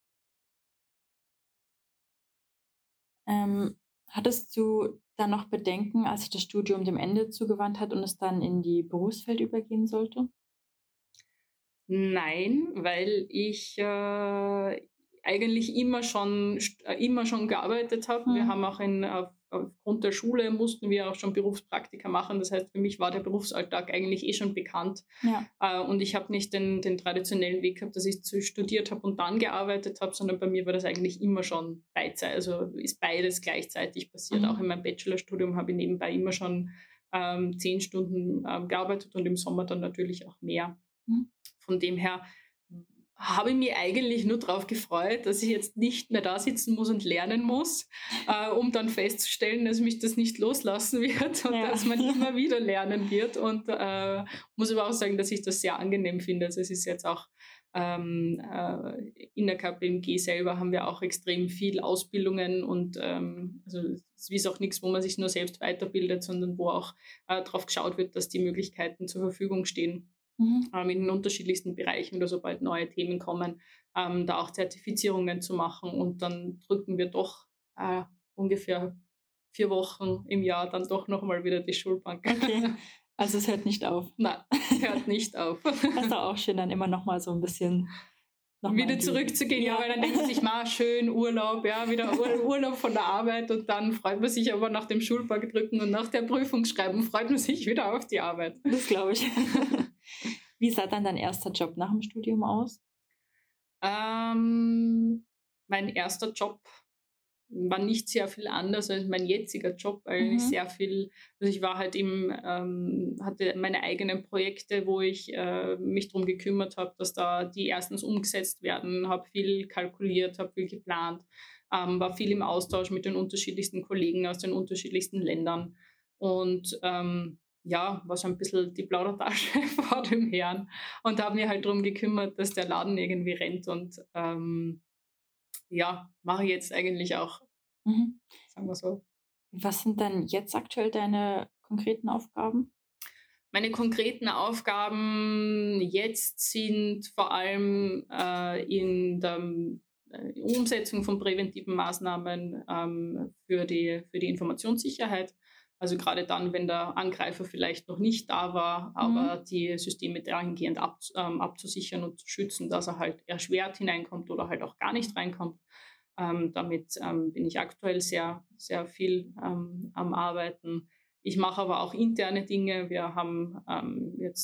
Ähm, hattest du dann noch Bedenken, als sich das Studium dem Ende zugewandt hat und es dann in die Berufswelt übergehen sollte? Nein, weil ich äh, eigentlich immer schon, immer schon gearbeitet habe. Mhm. Wir haben auch in, auf, aufgrund der Schule mussten wir auch schon Berufspraktika machen. Das heißt, für mich war der Berufsalltag eigentlich eh schon bekannt. Ja. Äh, und ich habe nicht den, den traditionellen Weg gehabt, dass ich studiert habe und dann gearbeitet habe, sondern bei mir war das eigentlich immer schon Beizeit. Also ist beides gleichzeitig passiert. Mhm. Auch in meinem Bachelorstudium habe ich nebenbei immer schon ähm, zehn Stunden ähm, gearbeitet und im Sommer dann natürlich auch mehr. Mhm. Von dem her habe ich mich eigentlich nur darauf gefreut, dass ich jetzt nicht mehr da sitzen muss und lernen muss, äh, um dann festzustellen, dass mich das nicht loslassen wird und ja. dass man immer wieder lernen wird. Und äh, muss aber auch sagen, dass ich das sehr angenehm finde. Also es ist jetzt auch ähm, äh, in der K P M G selber haben wir auch extrem viel Ausbildungen, und ähm, also es ist auch nichts, wo man sich nur selbst weiterbildet, sondern wo auch äh, darauf geschaut wird, dass die Möglichkeiten zur Verfügung stehen. Mhm. Ähm, in den unterschiedlichsten Bereichen, oder sobald neue Themen kommen, ähm, da auch Zertifizierungen zu machen, und dann drücken wir doch äh, ungefähr vier Wochen im Jahr dann doch nochmal wieder die Schulbank. Okay, also es hört nicht auf. Nein, hört nicht auf. Das ist doch auch schön, dann immer nochmal so ein bisschen wieder zurückzugehen, ja. ja, weil dann denkt man sich, mal schön Urlaub, ja, wieder Ur- Urlaub von der Arbeit, und dann freut man sich aber nach dem Schulbank drücken und nach der Prüfung schreiben, freut man sich wieder auf die Arbeit. Das glaube ich. Wie sah dann dein erster Job nach dem Studium aus? Ähm, mein erster Job war nicht sehr viel anders als mein jetziger Job, eigentlich mhm. sehr viel, also ich war halt im, ähm, hatte meine eigenen Projekte, wo ich äh, mich darum gekümmert habe, dass da die erstens umgesetzt werden, habe viel kalkuliert, habe viel geplant, ähm, war viel im Austausch mit den unterschiedlichsten Kollegen aus den unterschiedlichsten Ländern, und ähm, ja, war so ein bisschen die Plaudertasche vor dem Herrn, und habe mich halt darum gekümmert, dass der Laden irgendwie rennt, und ähm, ja, mache ich jetzt eigentlich auch, mhm. sagen wir so. Was sind dann jetzt aktuell deine konkreten Aufgaben? Meine konkreten Aufgaben jetzt sind vor allem äh, in der äh, Umsetzung von präventiven Maßnahmen ähm, für die, für die Informationssicherheit. Also gerade dann, wenn der Angreifer vielleicht noch nicht da war, aber mhm. die Systeme dahingehend ab, ähm, abzusichern und zu schützen, dass er halt erschwert hineinkommt oder halt auch gar nicht reinkommt. Ähm, damit ähm, bin ich aktuell sehr, sehr viel ähm, am Arbeiten. Ich mache aber auch interne Dinge. Wir haben ähm, jetzt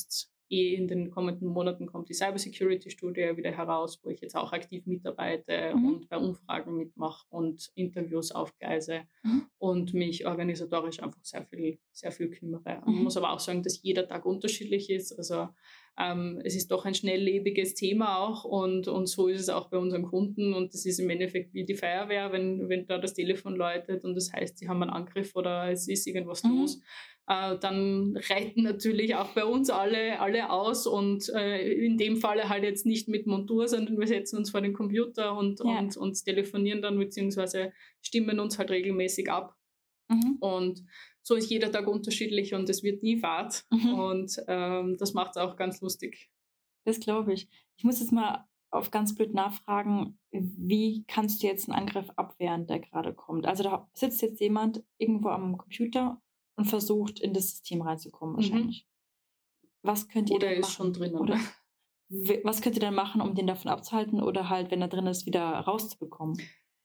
eh in den kommenden Monaten kommt die Cybersecurity-Studie wieder heraus, wo ich jetzt auch aktiv mitarbeite mhm. und bei Umfragen mitmache und Interviews aufgleise mhm. und mich organisatorisch einfach sehr viel, sehr viel kümmere. Mhm. Man muss aber auch sagen, dass jeder Tag unterschiedlich ist. Also ähm, es ist doch ein schnelllebiges Thema auch und, und so ist es auch bei unseren Kunden und das ist im Endeffekt wie die Feuerwehr, wenn, wenn da das Telefon läutet und das heißt, sie haben einen Angriff oder es ist irgendwas mhm. los. Äh, dann reiten natürlich auch bei uns alle, alle aus und äh, in dem Falle halt jetzt nicht mit Montur, sondern wir setzen uns vor den Computer und, ja. und, und telefonieren dann beziehungsweise stimmen uns halt regelmäßig ab. Mhm. Und so ist jeder Tag unterschiedlich und es wird nie Fahrt mhm. und ähm, das macht es auch ganz lustig. Das glaube ich. Ich muss jetzt mal auf ganz blöd nachfragen, wie kannst du jetzt einen Angriff abwehren, der gerade kommt? Also da sitzt jetzt jemand irgendwo am Computer und versucht, in das System reinzukommen wahrscheinlich. Mhm. Was könnt ihr oder denn ist machen? schon drin. Oder was könnt ihr dann machen, um den davon abzuhalten oder halt, wenn er drin ist, wieder rauszubekommen?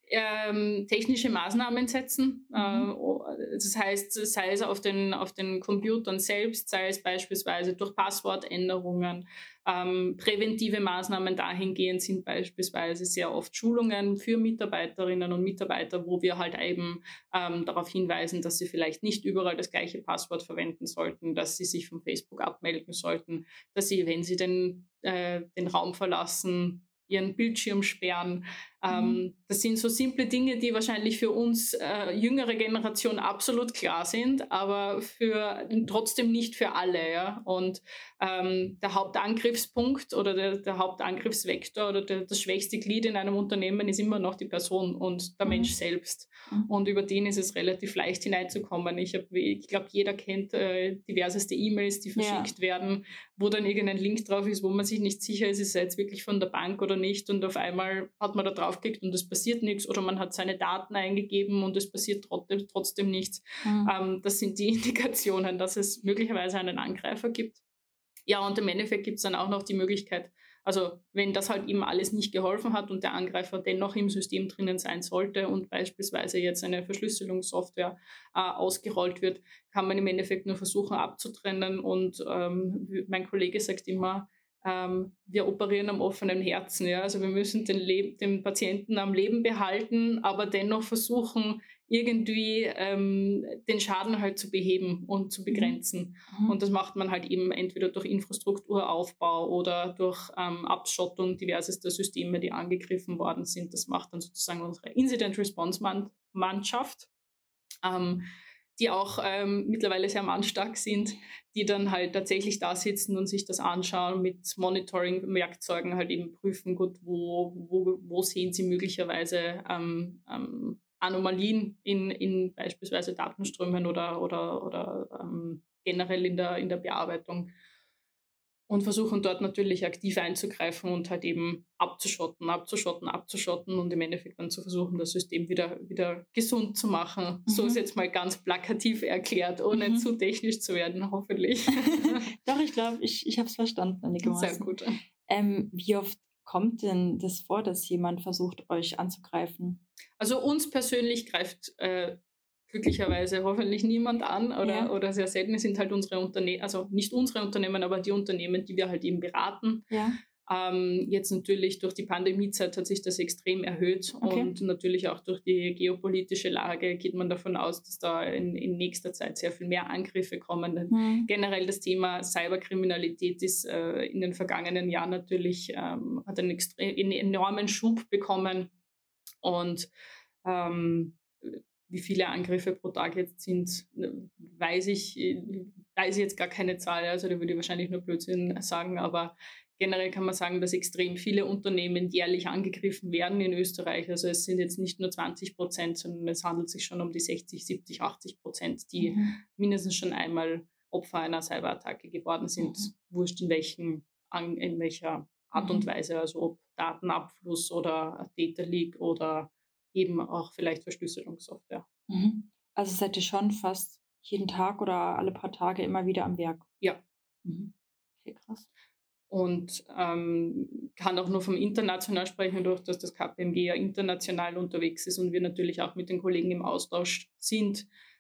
Ähm, technische Maßnahmen setzen. Mhm. Äh, das heißt, sei es auf den, auf den Computern selbst, sei es beispielsweise durch Passwortänderungen. Ähm, präventive Maßnahmen dahingehend sind beispielsweise sehr oft Schulungen für Mitarbeiterinnen und Mitarbeiter, wo wir halt eben ähm, darauf hinweisen, dass sie vielleicht nicht überall das gleiche Passwort verwenden sollten, dass sie sich von Facebook abmelden sollten, dass sie, wenn sie den, äh, den Raum verlassen, ihren Bildschirm sperren. Ähm, mhm. Das sind so simple Dinge, die wahrscheinlich für uns äh, jüngere Generation absolut klar sind, aber für, trotzdem nicht für alle. Ja? Und ähm, der Hauptangriffspunkt oder der, der Hauptangriffsvektor oder der, das schwächste Glied in einem Unternehmen ist immer noch die Person und der mhm. Mensch selbst. Mhm. Und über den ist es relativ leicht hineinzukommen. Ich, ich glaube, jeder kennt äh, diverseste E-Mails, die verschickt ja. werden, wo dann irgendein Link drauf ist, wo man sich nicht sicher ist, ist er jetzt wirklich von der Bank oder nicht und auf einmal hat man da draufgeklickt und es passiert nichts oder man hat seine Daten eingegeben und es passiert trotzdem, trotzdem nichts. Mhm. Ähm, das sind die Indikationen, dass es möglicherweise einen Angreifer gibt. Ja, und im Endeffekt gibt es dann auch noch die Möglichkeit, also wenn das halt eben alles nicht geholfen hat und der Angreifer dennoch im System drinnen sein sollte und beispielsweise jetzt eine Verschlüsselungssoftware äh, ausgerollt wird, kann man im Endeffekt nur versuchen abzutrennen und ähm, mein Kollege sagt immer, ähm, wir operieren am offenen Herzen. Ja? Also wir müssen den, Le- den Patienten am Leben behalten, aber dennoch versuchen, irgendwie ähm, den Schaden halt zu beheben und zu begrenzen. Mhm. Und das macht man halt eben entweder durch Infrastrukturaufbau oder durch ähm, Abschottung diversester Systeme, die angegriffen worden sind. Das macht dann sozusagen unsere Incident-Response-Mannschaft, ähm, die auch ähm, mittlerweile sehr mannstark sind, die dann halt tatsächlich da sitzen und sich das anschauen, mit Monitoring-Werkzeugen halt eben prüfen, gut, wo, wo, wo sehen sie möglicherweise ähm, ähm, Anomalien in, in beispielsweise Datenströmen oder, oder, oder ähm, generell in der, in der Bearbeitung und versuchen dort natürlich aktiv einzugreifen und halt eben abzuschotten, abzuschotten, abzuschotten und im Endeffekt dann zu versuchen, das System wieder, wieder gesund zu machen. Mhm. So ist jetzt mal ganz plakativ erklärt, ohne mhm. zu technisch zu werden, hoffentlich. Doch, ich glaube, ich, ich habe es verstanden einigermaßen. Sehr gut. Ähm, wie oft kommt denn das vor, dass jemand versucht, euch anzugreifen? Also uns persönlich greift äh, glücklicherweise hoffentlich niemand an oder, ja. oder sehr selten. Es sind halt unsere Unternehmen, also nicht unsere Unternehmen, aber die Unternehmen, die wir halt eben beraten. Ja. Ähm, jetzt natürlich durch die Pandemiezeit hat sich das extrem erhöht okay. und natürlich auch durch die geopolitische Lage geht man davon aus, dass da in, in nächster Zeit sehr viel mehr Angriffe kommen. Mhm. Generell das Thema Cyberkriminalität ist äh, in den vergangenen Jahren natürlich, ähm, hat einen, extrem, einen enormen Schub bekommen und ähm, wie viele Angriffe pro Tag jetzt sind, weiß ich, weiß ich jetzt gar keine Zahl, also da würde ich wahrscheinlich nur Blödsinn sagen, aber generell kann man sagen, dass extrem viele Unternehmen jährlich angegriffen werden in Österreich. Also es sind jetzt nicht nur zwanzig Prozent, sondern es handelt sich schon um die sechzig, siebzig, achtzig Prozent, die mhm. mindestens schon einmal Opfer einer Cyberattacke geworden sind, mhm. wurscht in, welchen, in welcher Art mhm. und Weise, also ob Datenabfluss oder Data Leak oder eben auch vielleicht Verschlüsselungssoftware. Mhm. Also seid ihr schon fast jeden Tag oder alle paar Tage immer wieder am Werk? Ja. Mhm. Okay, krass. Und ähm, kann auch nur vom international sprechen, durch dass das K P M G ja international unterwegs ist und wir natürlich auch mit den Kollegen im Austausch sind.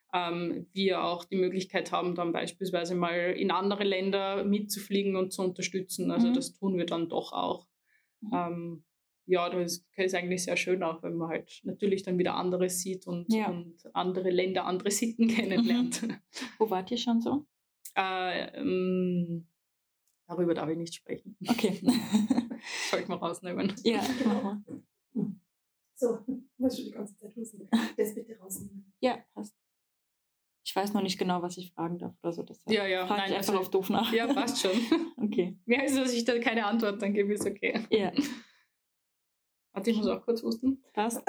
ähm, wir auch die Möglichkeit haben, dann beispielsweise mal in andere Länder mitzufliegen und zu unterstützen. Also Mhm. das tun wir dann doch auch. Mhm. Ähm, ja, das ist eigentlich sehr schön auch, wenn man halt natürlich dann wieder anderes sieht und, Ja. und andere Länder, andere Sitten kennenlernt. Mhm. Wo wart ihr schon so? Äh, ähm, darüber darf ich nicht sprechen. Okay. Soll ich mal rausnehmen? Ja, mach mal. So, musst du die ganze Zeit husten. Das bitte rausnehmen. Ja, passt. Ich weiß noch nicht genau, was ich fragen darf oder so. Deshalb Ja, ja. frage Nein, ich einfach also, auf doof nach. Ja, passt schon. Okay. Mehr ist, dass ich da keine Antwort dann gebe, ist okay. Ja, Warte, ich muss auch kurz husten. passt.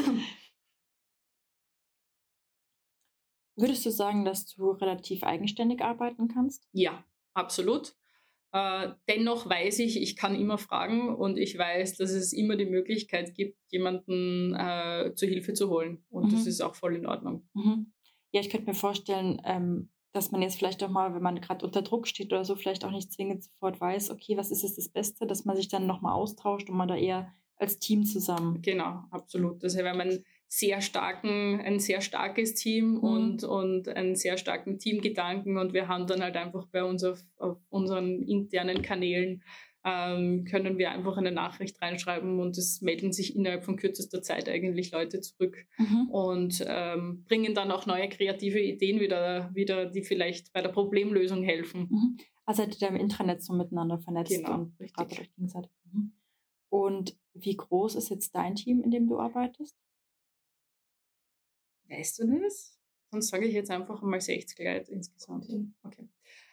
Würdest du sagen, dass du relativ eigenständig arbeiten kannst? Ja, absolut. Äh, dennoch weiß ich, ich kann immer fragen und ich weiß, dass es immer die Möglichkeit gibt, jemanden äh, zur Hilfe zu holen. Und Mhm. das ist auch voll in Ordnung. Mhm. Ja, ich könnte mir vorstellen, ähm, dass man jetzt vielleicht auch mal, wenn man gerade unter Druck steht oder so, vielleicht auch nicht zwingend sofort weiß, okay, was ist jetzt das Beste, dass man sich dann nochmal austauscht und man da eher als Team zusammen. Genau, absolut. Also wir haben einen sehr starken, ein sehr starkes Team Mhm. und, und einen sehr starken Teamgedanken und wir haben dann halt einfach bei uns auf, auf unseren internen Kanälen ähm, können wir einfach eine Nachricht reinschreiben und es melden sich innerhalb von kürzester Zeit eigentlich Leute zurück Mhm. und ähm, bringen dann auch neue kreative Ideen wieder, wieder, die vielleicht bei der Problemlösung helfen. Mhm. Also seid ihr da im Intranet so miteinander vernetzt Genau, und richtig. beratet euch gegenseitig. Mhm. Und wie groß ist jetzt dein Team, in dem du arbeitest? Weißt du das? Sonst sage ich jetzt einfach mal sechzig Leute insgesamt. Okay.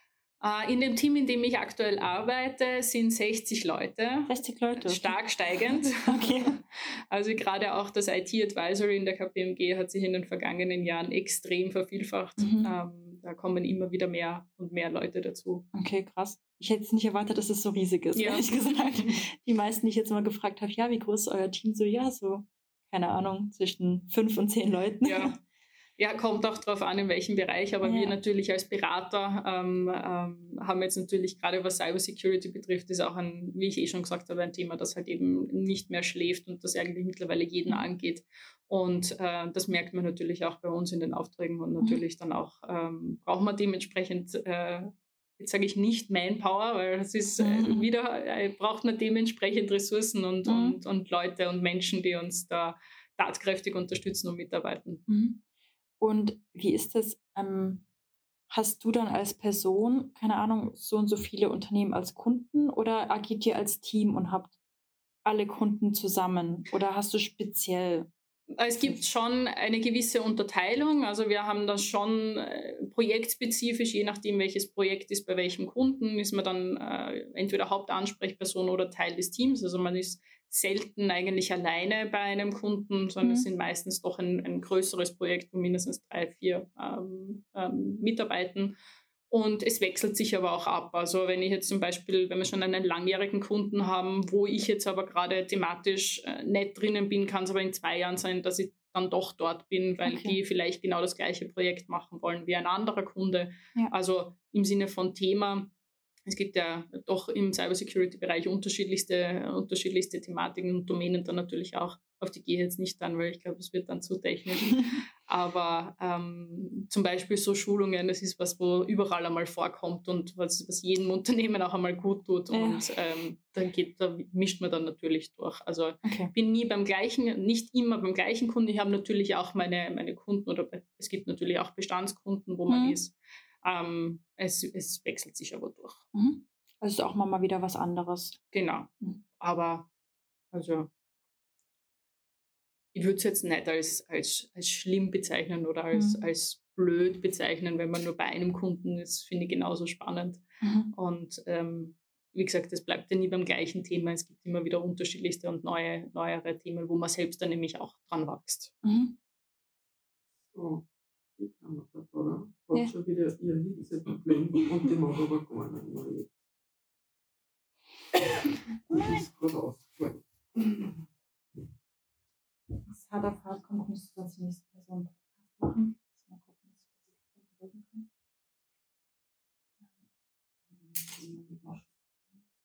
Äh, in dem Team, in dem ich aktuell arbeite, sind sechzig Leute. sechzig Leute? Stark steigend. Okay. Also gerade auch das I T-Advisory in der K P M G hat sich in den vergangenen Jahren extrem vervielfacht. Mhm. Ähm, da kommen immer wieder mehr und mehr Leute dazu. Okay, krass. Ich hätte es nicht erwartet, dass es so riesig ist, Ja. ehrlich gesagt. Die meisten, die ich jetzt mal gefragt habe, ja, wie groß ist euer Team? So, ja, so, keine Ahnung, zwischen fünf und zehn Leuten. Ja. Ja, kommt auch darauf an, in welchem Bereich, aber Ja. wir natürlich als Berater ähm, ähm, haben jetzt natürlich gerade was Cybersecurity betrifft, ist auch ein, wie ich eh schon gesagt habe, ein Thema, das halt eben nicht mehr schläft und das eigentlich mittlerweile jeden Mhm. angeht. Und äh, das merkt man natürlich auch bei uns in den Aufträgen und natürlich dann auch ähm, braucht man dementsprechend, äh, jetzt sage ich nicht Manpower, weil das ist äh, Mhm. wieder, äh, braucht man dementsprechend Ressourcen und, Mhm. und, und Leute und Menschen, die uns da tatkräftig unterstützen und mitarbeiten. Mhm. Und wie ist das? Ähm, hast du dann als Person, keine Ahnung, so und so viele Unternehmen als Kunden oder agiert ihr als Team und habt alle Kunden zusammen? Oder hast du speziell? Es gibt schon eine gewisse Unterteilung. Also wir haben das schon äh, projektspezifisch, je nachdem welches Projekt ist, bei welchem Kunden ist man dann äh, entweder Hauptansprechperson oder Teil des Teams. Also man ist selten eigentlich alleine bei einem Kunden, sondern Mhm. es sind meistens doch ein, ein größeres Projekt, wo mindestens drei, vier ähm, ähm, mitarbeiten. Und es wechselt sich aber auch ab. Also wenn ich jetzt zum Beispiel, wenn wir schon einen langjährigen Kunden haben, wo ich jetzt aber gerade thematisch äh, nicht drinnen bin, kann es aber in zwei Jahren sein, dass ich dann doch dort bin, weil Okay. die vielleicht genau das gleiche Projekt machen wollen wie ein anderer Kunde. Ja. Also im Sinne von Thema. Es gibt ja doch im Cybersecurity-Bereich unterschiedlichste, unterschiedlichste Thematiken und Domänen dann natürlich auch. Auf die gehe ich jetzt nicht an, weil ich glaube, es wird dann zu technisch. Aber ähm, zum Beispiel so Schulungen, das ist was, wo überall einmal vorkommt und was, was jedem Unternehmen auch einmal gut tut. Ja. Und ähm, dann geht, da mischt man dann natürlich durch. Also Okay. ich bin nie beim gleichen, nicht immer beim gleichen Kunden. Ich habe natürlich auch meine, meine Kunden oder bei, es gibt natürlich auch Bestandskunden, wo man Mhm. ist. Ähm, es, es wechselt sich aber durch. Mhm. Also ist auch mal mal wieder was anderes. Genau. Mhm. Aber also ich würde es jetzt nicht als, als, als schlimm bezeichnen oder als, Mhm. als blöd bezeichnen, wenn man nur bei einem Kunden ist, finde ich genauso spannend. Mhm. Und ähm, wie gesagt, es bleibt ja nie beim gleichen Thema. Es gibt immer wieder unterschiedlichste und neue, neuere Themen, wo man selbst dann nämlich auch dran wächst. Mhm. So, die Kamera hat Ja. schon wieder ihr Hitzeproblem und die macht aber gar nicht mehr jetzt. Die ist gerade ausgefallen. Das hat auf Hard kommt, müsste sonst die nächste Person machen. Mal gucken, dass ich das überbrücken kann.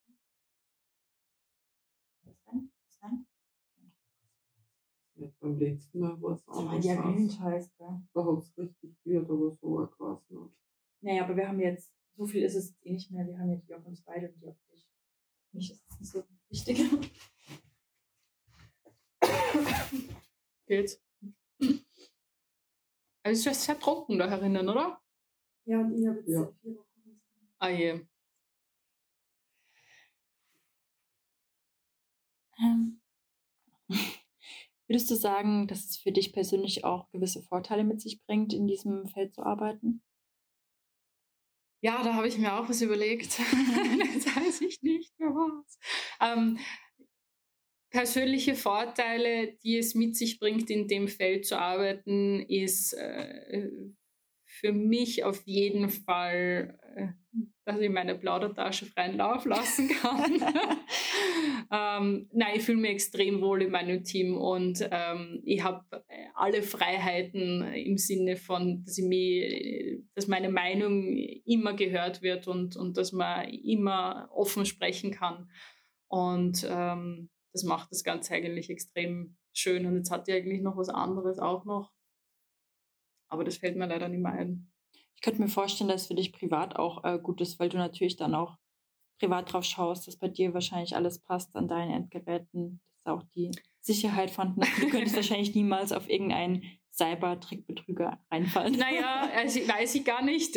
Das rein? Das rein? Jetzt beim letzten letzte Mal war es anders. Ja, glühend heiß, gell? Da hat es richtig viel, aber so war es nicht. Naja, aber wir haben jetzt, so viel ist es eh nicht mehr, wir haben jetzt die auf uns beide und die auf dich. Für mich ist es nicht so wichtig. Geht's. Also es ist sehr trocken da herinnen, oder? Ja, und ich habe jetzt Ja. seit vier Wochen. Ah je. Ähm, würdest du sagen, dass es für dich persönlich auch gewisse Vorteile mit sich bringt, in diesem Feld zu arbeiten? Ja, da habe ich mir auch was überlegt. Jetzt weiß ich nicht mehr was. Ähm, persönliche Vorteile, die es mit sich bringt, in dem Feld zu arbeiten, ist äh, für mich auf jeden Fall, äh, dass ich meine Plaudertasche freien Lauf lassen kann. ähm, nein, ich fühle mich extrem wohl in meinem Team und ähm, ich habe alle Freiheiten im Sinne von, dass, ich mich, dass meine Meinung immer gehört wird und, und dass man immer offen sprechen kann. Und ähm, das macht das Ganze eigentlich extrem schön. Und jetzt hat ich eigentlich noch was anderes auch noch. Aber das fällt mir leider nicht mehr ein. Ich könnte mir vorstellen, dass es für dich privat auch äh, gut ist, weil du natürlich dann auch privat drauf schaust, dass bei dir wahrscheinlich alles passt an deinen Endgeräten, dass auch die Sicherheit vorhanden ist. Du könntest wahrscheinlich niemals auf irgendeinen Cyber-Trickbetrüger reinfallen. Naja, also weiß ich gar nicht.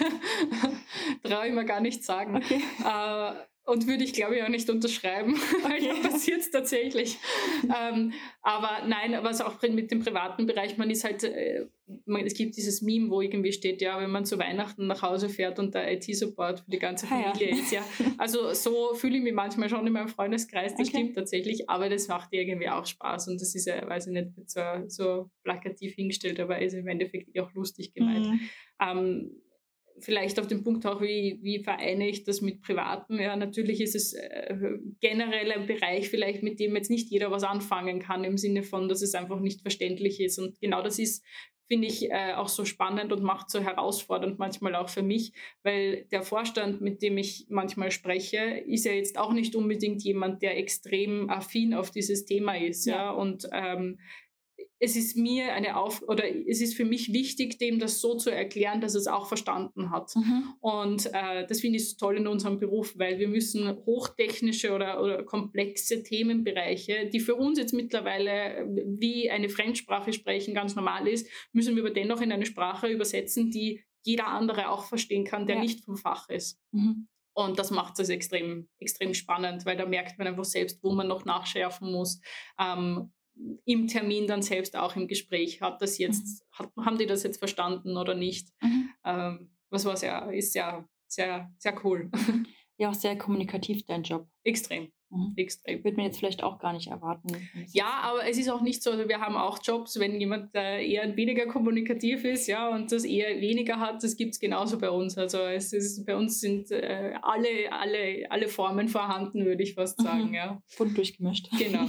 Traue ich mir gar nicht sagen. Okay. Äh, und würde ich, glaube ich, auch nicht unterschreiben, weil Okay. da passiert es tatsächlich. ähm, aber nein, was auch mit dem privaten Bereich, man ist halt, äh, man, es gibt dieses Meme, wo irgendwie steht, ja, wenn man zu Weihnachten nach Hause fährt und der I T-Support für die ganze Familie Ah, ja. ist, ja. Also so fühle ich mich manchmal schon in meinem Freundeskreis, das Okay. stimmt tatsächlich, aber das macht irgendwie auch Spaß und das ist ja, weiß ich nicht, so, so plakativ hingestellt, aber ist im Endeffekt auch lustig gemeint. Mhm. Ähm, vielleicht auf den Punkt auch, wie, wie vereine ich das mit Privaten. Ja, natürlich ist es äh, generell ein Bereich vielleicht, mit dem jetzt nicht jeder was anfangen kann, im Sinne von, dass es einfach nicht verständlich ist. Und genau das ist, finde ich, äh, auch so spannend und macht so herausfordernd manchmal auch für mich, weil der Vorstand, mit dem ich manchmal spreche, ist ja jetzt auch nicht unbedingt jemand, der extrem affin auf dieses Thema ist. Ja, ja? Und ähm, es ist mir eine Auf oder es ist für mich wichtig, dem das so zu erklären, dass es auch verstanden hat. Mhm. Und äh, das finde ich so toll in unserem Beruf, weil wir müssen hochtechnische oder, oder komplexe Themenbereiche, die für uns jetzt mittlerweile wie eine Fremdsprache sprechen ganz normal ist, müssen wir aber dennoch in eine Sprache übersetzen, die jeder andere auch verstehen kann, der Ja. nicht vom Fach ist. Mhm. Und das macht es extrem, extrem spannend, weil da merkt man einfach selbst, wo man noch nachschärfen muss. Ähm, im Termin dann selbst auch im Gespräch, hat das jetzt, mhm. hat, haben die das jetzt verstanden oder nicht? Mhm. Ähm, was war sehr, ist sehr, sehr, sehr cool. Ja, auch sehr kommunikativ, dein Job. Extrem, mhm. extrem. Würde man jetzt vielleicht auch gar nicht erwarten. Ja, aber es ist auch nicht so, also wir haben auch Jobs, wenn jemand äh, eher weniger kommunikativ ist, ja, und das eher weniger hat, das gibt es genauso bei uns. Also es ist, bei uns sind äh, alle, alle, alle Formen vorhanden, würde ich fast sagen, mhm. ja. Bunt durchgemischt. Genau.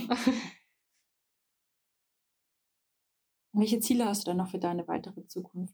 Welche Ziele hast du denn noch für deine weitere Zukunft?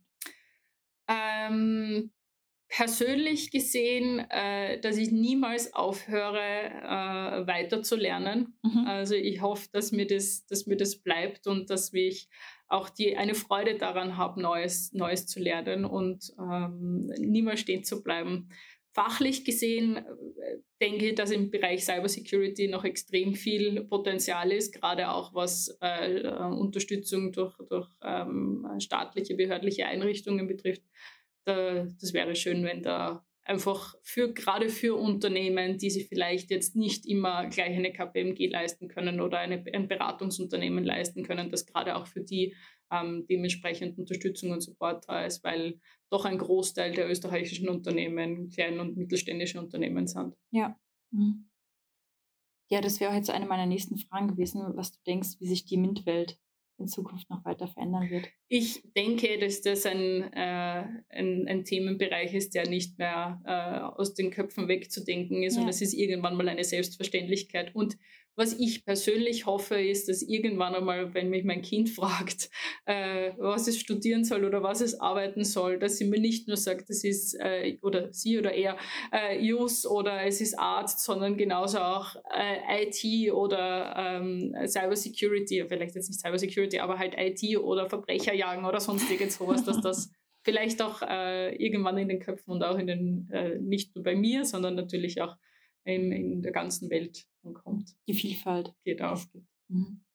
Ähm, persönlich gesehen, äh, dass ich niemals aufhöre, äh, weiter zu lernen. Mhm. Also ich hoffe, dass mir das, dass mir das bleibt und dass ich auch die, eine Freude daran habe, Neues, Neues zu lernen und ähm, niemals stehen zu bleiben. Fachlich gesehen äh, denke ich, dass im Bereich Cybersecurity noch extrem viel Potenzial ist, gerade auch was äh, Unterstützung durch, durch ähm, staatliche, behördliche Einrichtungen betrifft. Da, das wäre schön, wenn da einfach für, gerade für Unternehmen, die sich vielleicht jetzt nicht immer gleich eine K P M G leisten können oder eine, ein Beratungsunternehmen leisten können, dass gerade auch für die ähm, dementsprechend Unterstützung und Support da ist, weil doch ein Großteil der österreichischen Unternehmen kleine und mittelständische Unternehmen sind. Ja. Mhm. Ja, das wäre jetzt eine meiner nächsten Fragen gewesen, was du denkst, wie sich die MINT-Welt in Zukunft noch weiter verändern wird. Ich denke, dass das ein, äh, ein, ein Themenbereich ist, der nicht mehr äh, aus den Köpfen wegzudenken ist, ja. Und es ist irgendwann mal eine Selbstverständlichkeit. Und was ich persönlich hoffe, ist, dass irgendwann einmal, wenn mich mein Kind fragt, äh, was es studieren soll oder was es arbeiten soll, dass sie mir nicht nur sagt, das ist, äh, oder sie oder er, äh, Jus oder es ist Arzt, sondern genauso auch äh, I T oder ähm, Cyber Security, vielleicht jetzt nicht Cyber Security, aber halt I T oder Verbrecherjagen oder sonstiges sowas, dass das vielleicht auch äh, irgendwann in den Köpfen und auch in den, äh, nicht nur bei mir, sondern natürlich auch in, in der ganzen Welt ankommt. Die Vielfalt. Geht auch. Es gibt. Mhm.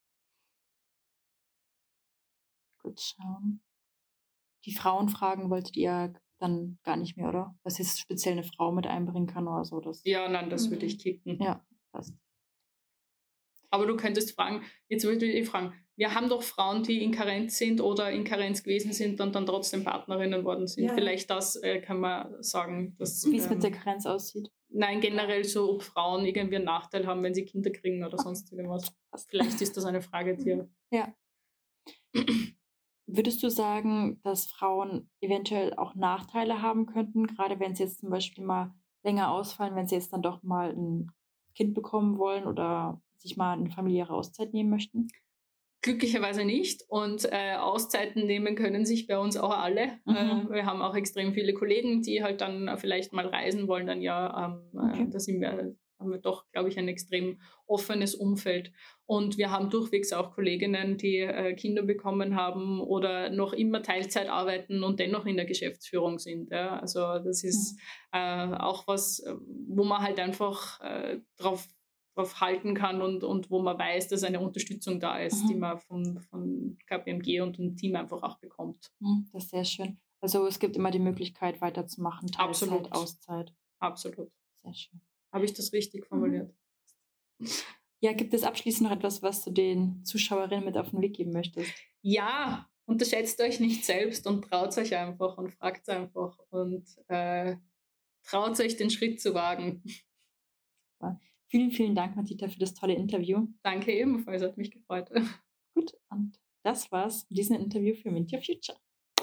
Gut schauen. Die Frauenfragen wolltet ihr dann gar nicht mehr, oder? Was jetzt speziell eine Frau mit einbringen kann oder so. Das Ja, nein, das würde ich kicken. ja, passt. Aber du könntest fragen, jetzt würde ich fragen, wir haben doch Frauen, die in Karenz sind oder in Karenz gewesen sind und dann trotzdem Partnerinnen worden sind. Ja. Vielleicht das äh, kann man sagen. Dass, Wie es ähm, mit der Karenz aussieht. Nein, generell so, ob Frauen irgendwie einen Nachteil haben, wenn sie Kinder kriegen oder sonst irgendwas. Vielleicht ist das eine Frage, die... Ja. Würdest du sagen, dass Frauen eventuell auch Nachteile haben könnten, gerade wenn sie jetzt zum Beispiel mal länger ausfallen, wenn sie jetzt dann doch mal ein Kind bekommen wollen oder sich mal eine familiäre Auszeit nehmen möchten? Glücklicherweise nicht. Und äh, Auszeiten nehmen können sich bei uns auch alle. Mhm. Äh, wir haben auch extrem viele Kollegen, die halt dann vielleicht mal reisen wollen. Dann ja, ähm, Okay. äh, da sind wir, haben wir doch, glaube ich, ein extrem offenes Umfeld. Und wir haben durchwegs auch Kolleginnen, die äh, Kinder bekommen haben oder noch immer Teilzeit arbeiten und dennoch in der Geschäftsführung sind. Ja? Also das ist äh, auch was, äh, wo man halt einfach äh, drauf drauf halten kann und, und wo man weiß, dass eine Unterstützung da ist, Mhm. die man von, von K P M G und dem Team einfach auch bekommt. Mhm, das ist sehr schön. Also es gibt immer die Möglichkeit weiterzumachen, Teilzeit, Absolut. Auszeit. Absolut. Sehr schön. Habe ich das richtig formuliert? Ja, gibt es abschließend noch etwas, was du den Zuschauerinnen mit auf den Weg geben möchtest? Ja, unterschätzt euch nicht selbst und traut euch einfach und fragt einfach und äh, traut euch den Schritt zu wagen. Vielen, vielen Dank, Matita, für das tolle Interview. Danke ebenfalls, hat mich gefreut. Gut, und das war's mit diesem Interview für Mint Your Future.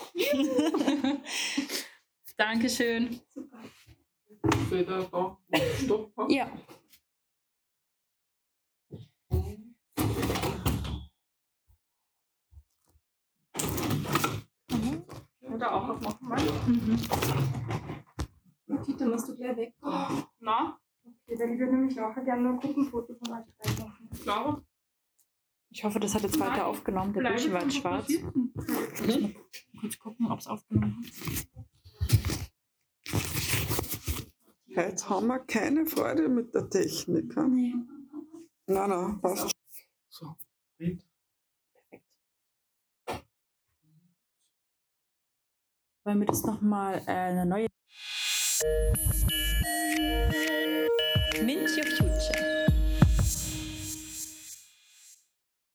Dankeschön. Super. Soll ich da da Stopp haben? Ja. Oder auch aufmachen mal. Mhm. Tita, musst du gleich weg? Na, Okay, weil ich würde nämlich nachher gerne noch ein Gruppenfoto von euch drei machen. ich glaube. Ich hoffe, das hat jetzt weiter Nein, aufgenommen. Der Bildschirm war jetzt schwarz. Mhm. Kurz gucken, ob es aufgenommen hat. Heute haben wir keine Freude mit der Technik. hm? Nee. Nein, nein, passt. So. Wollen wir das nochmal äh, eine neue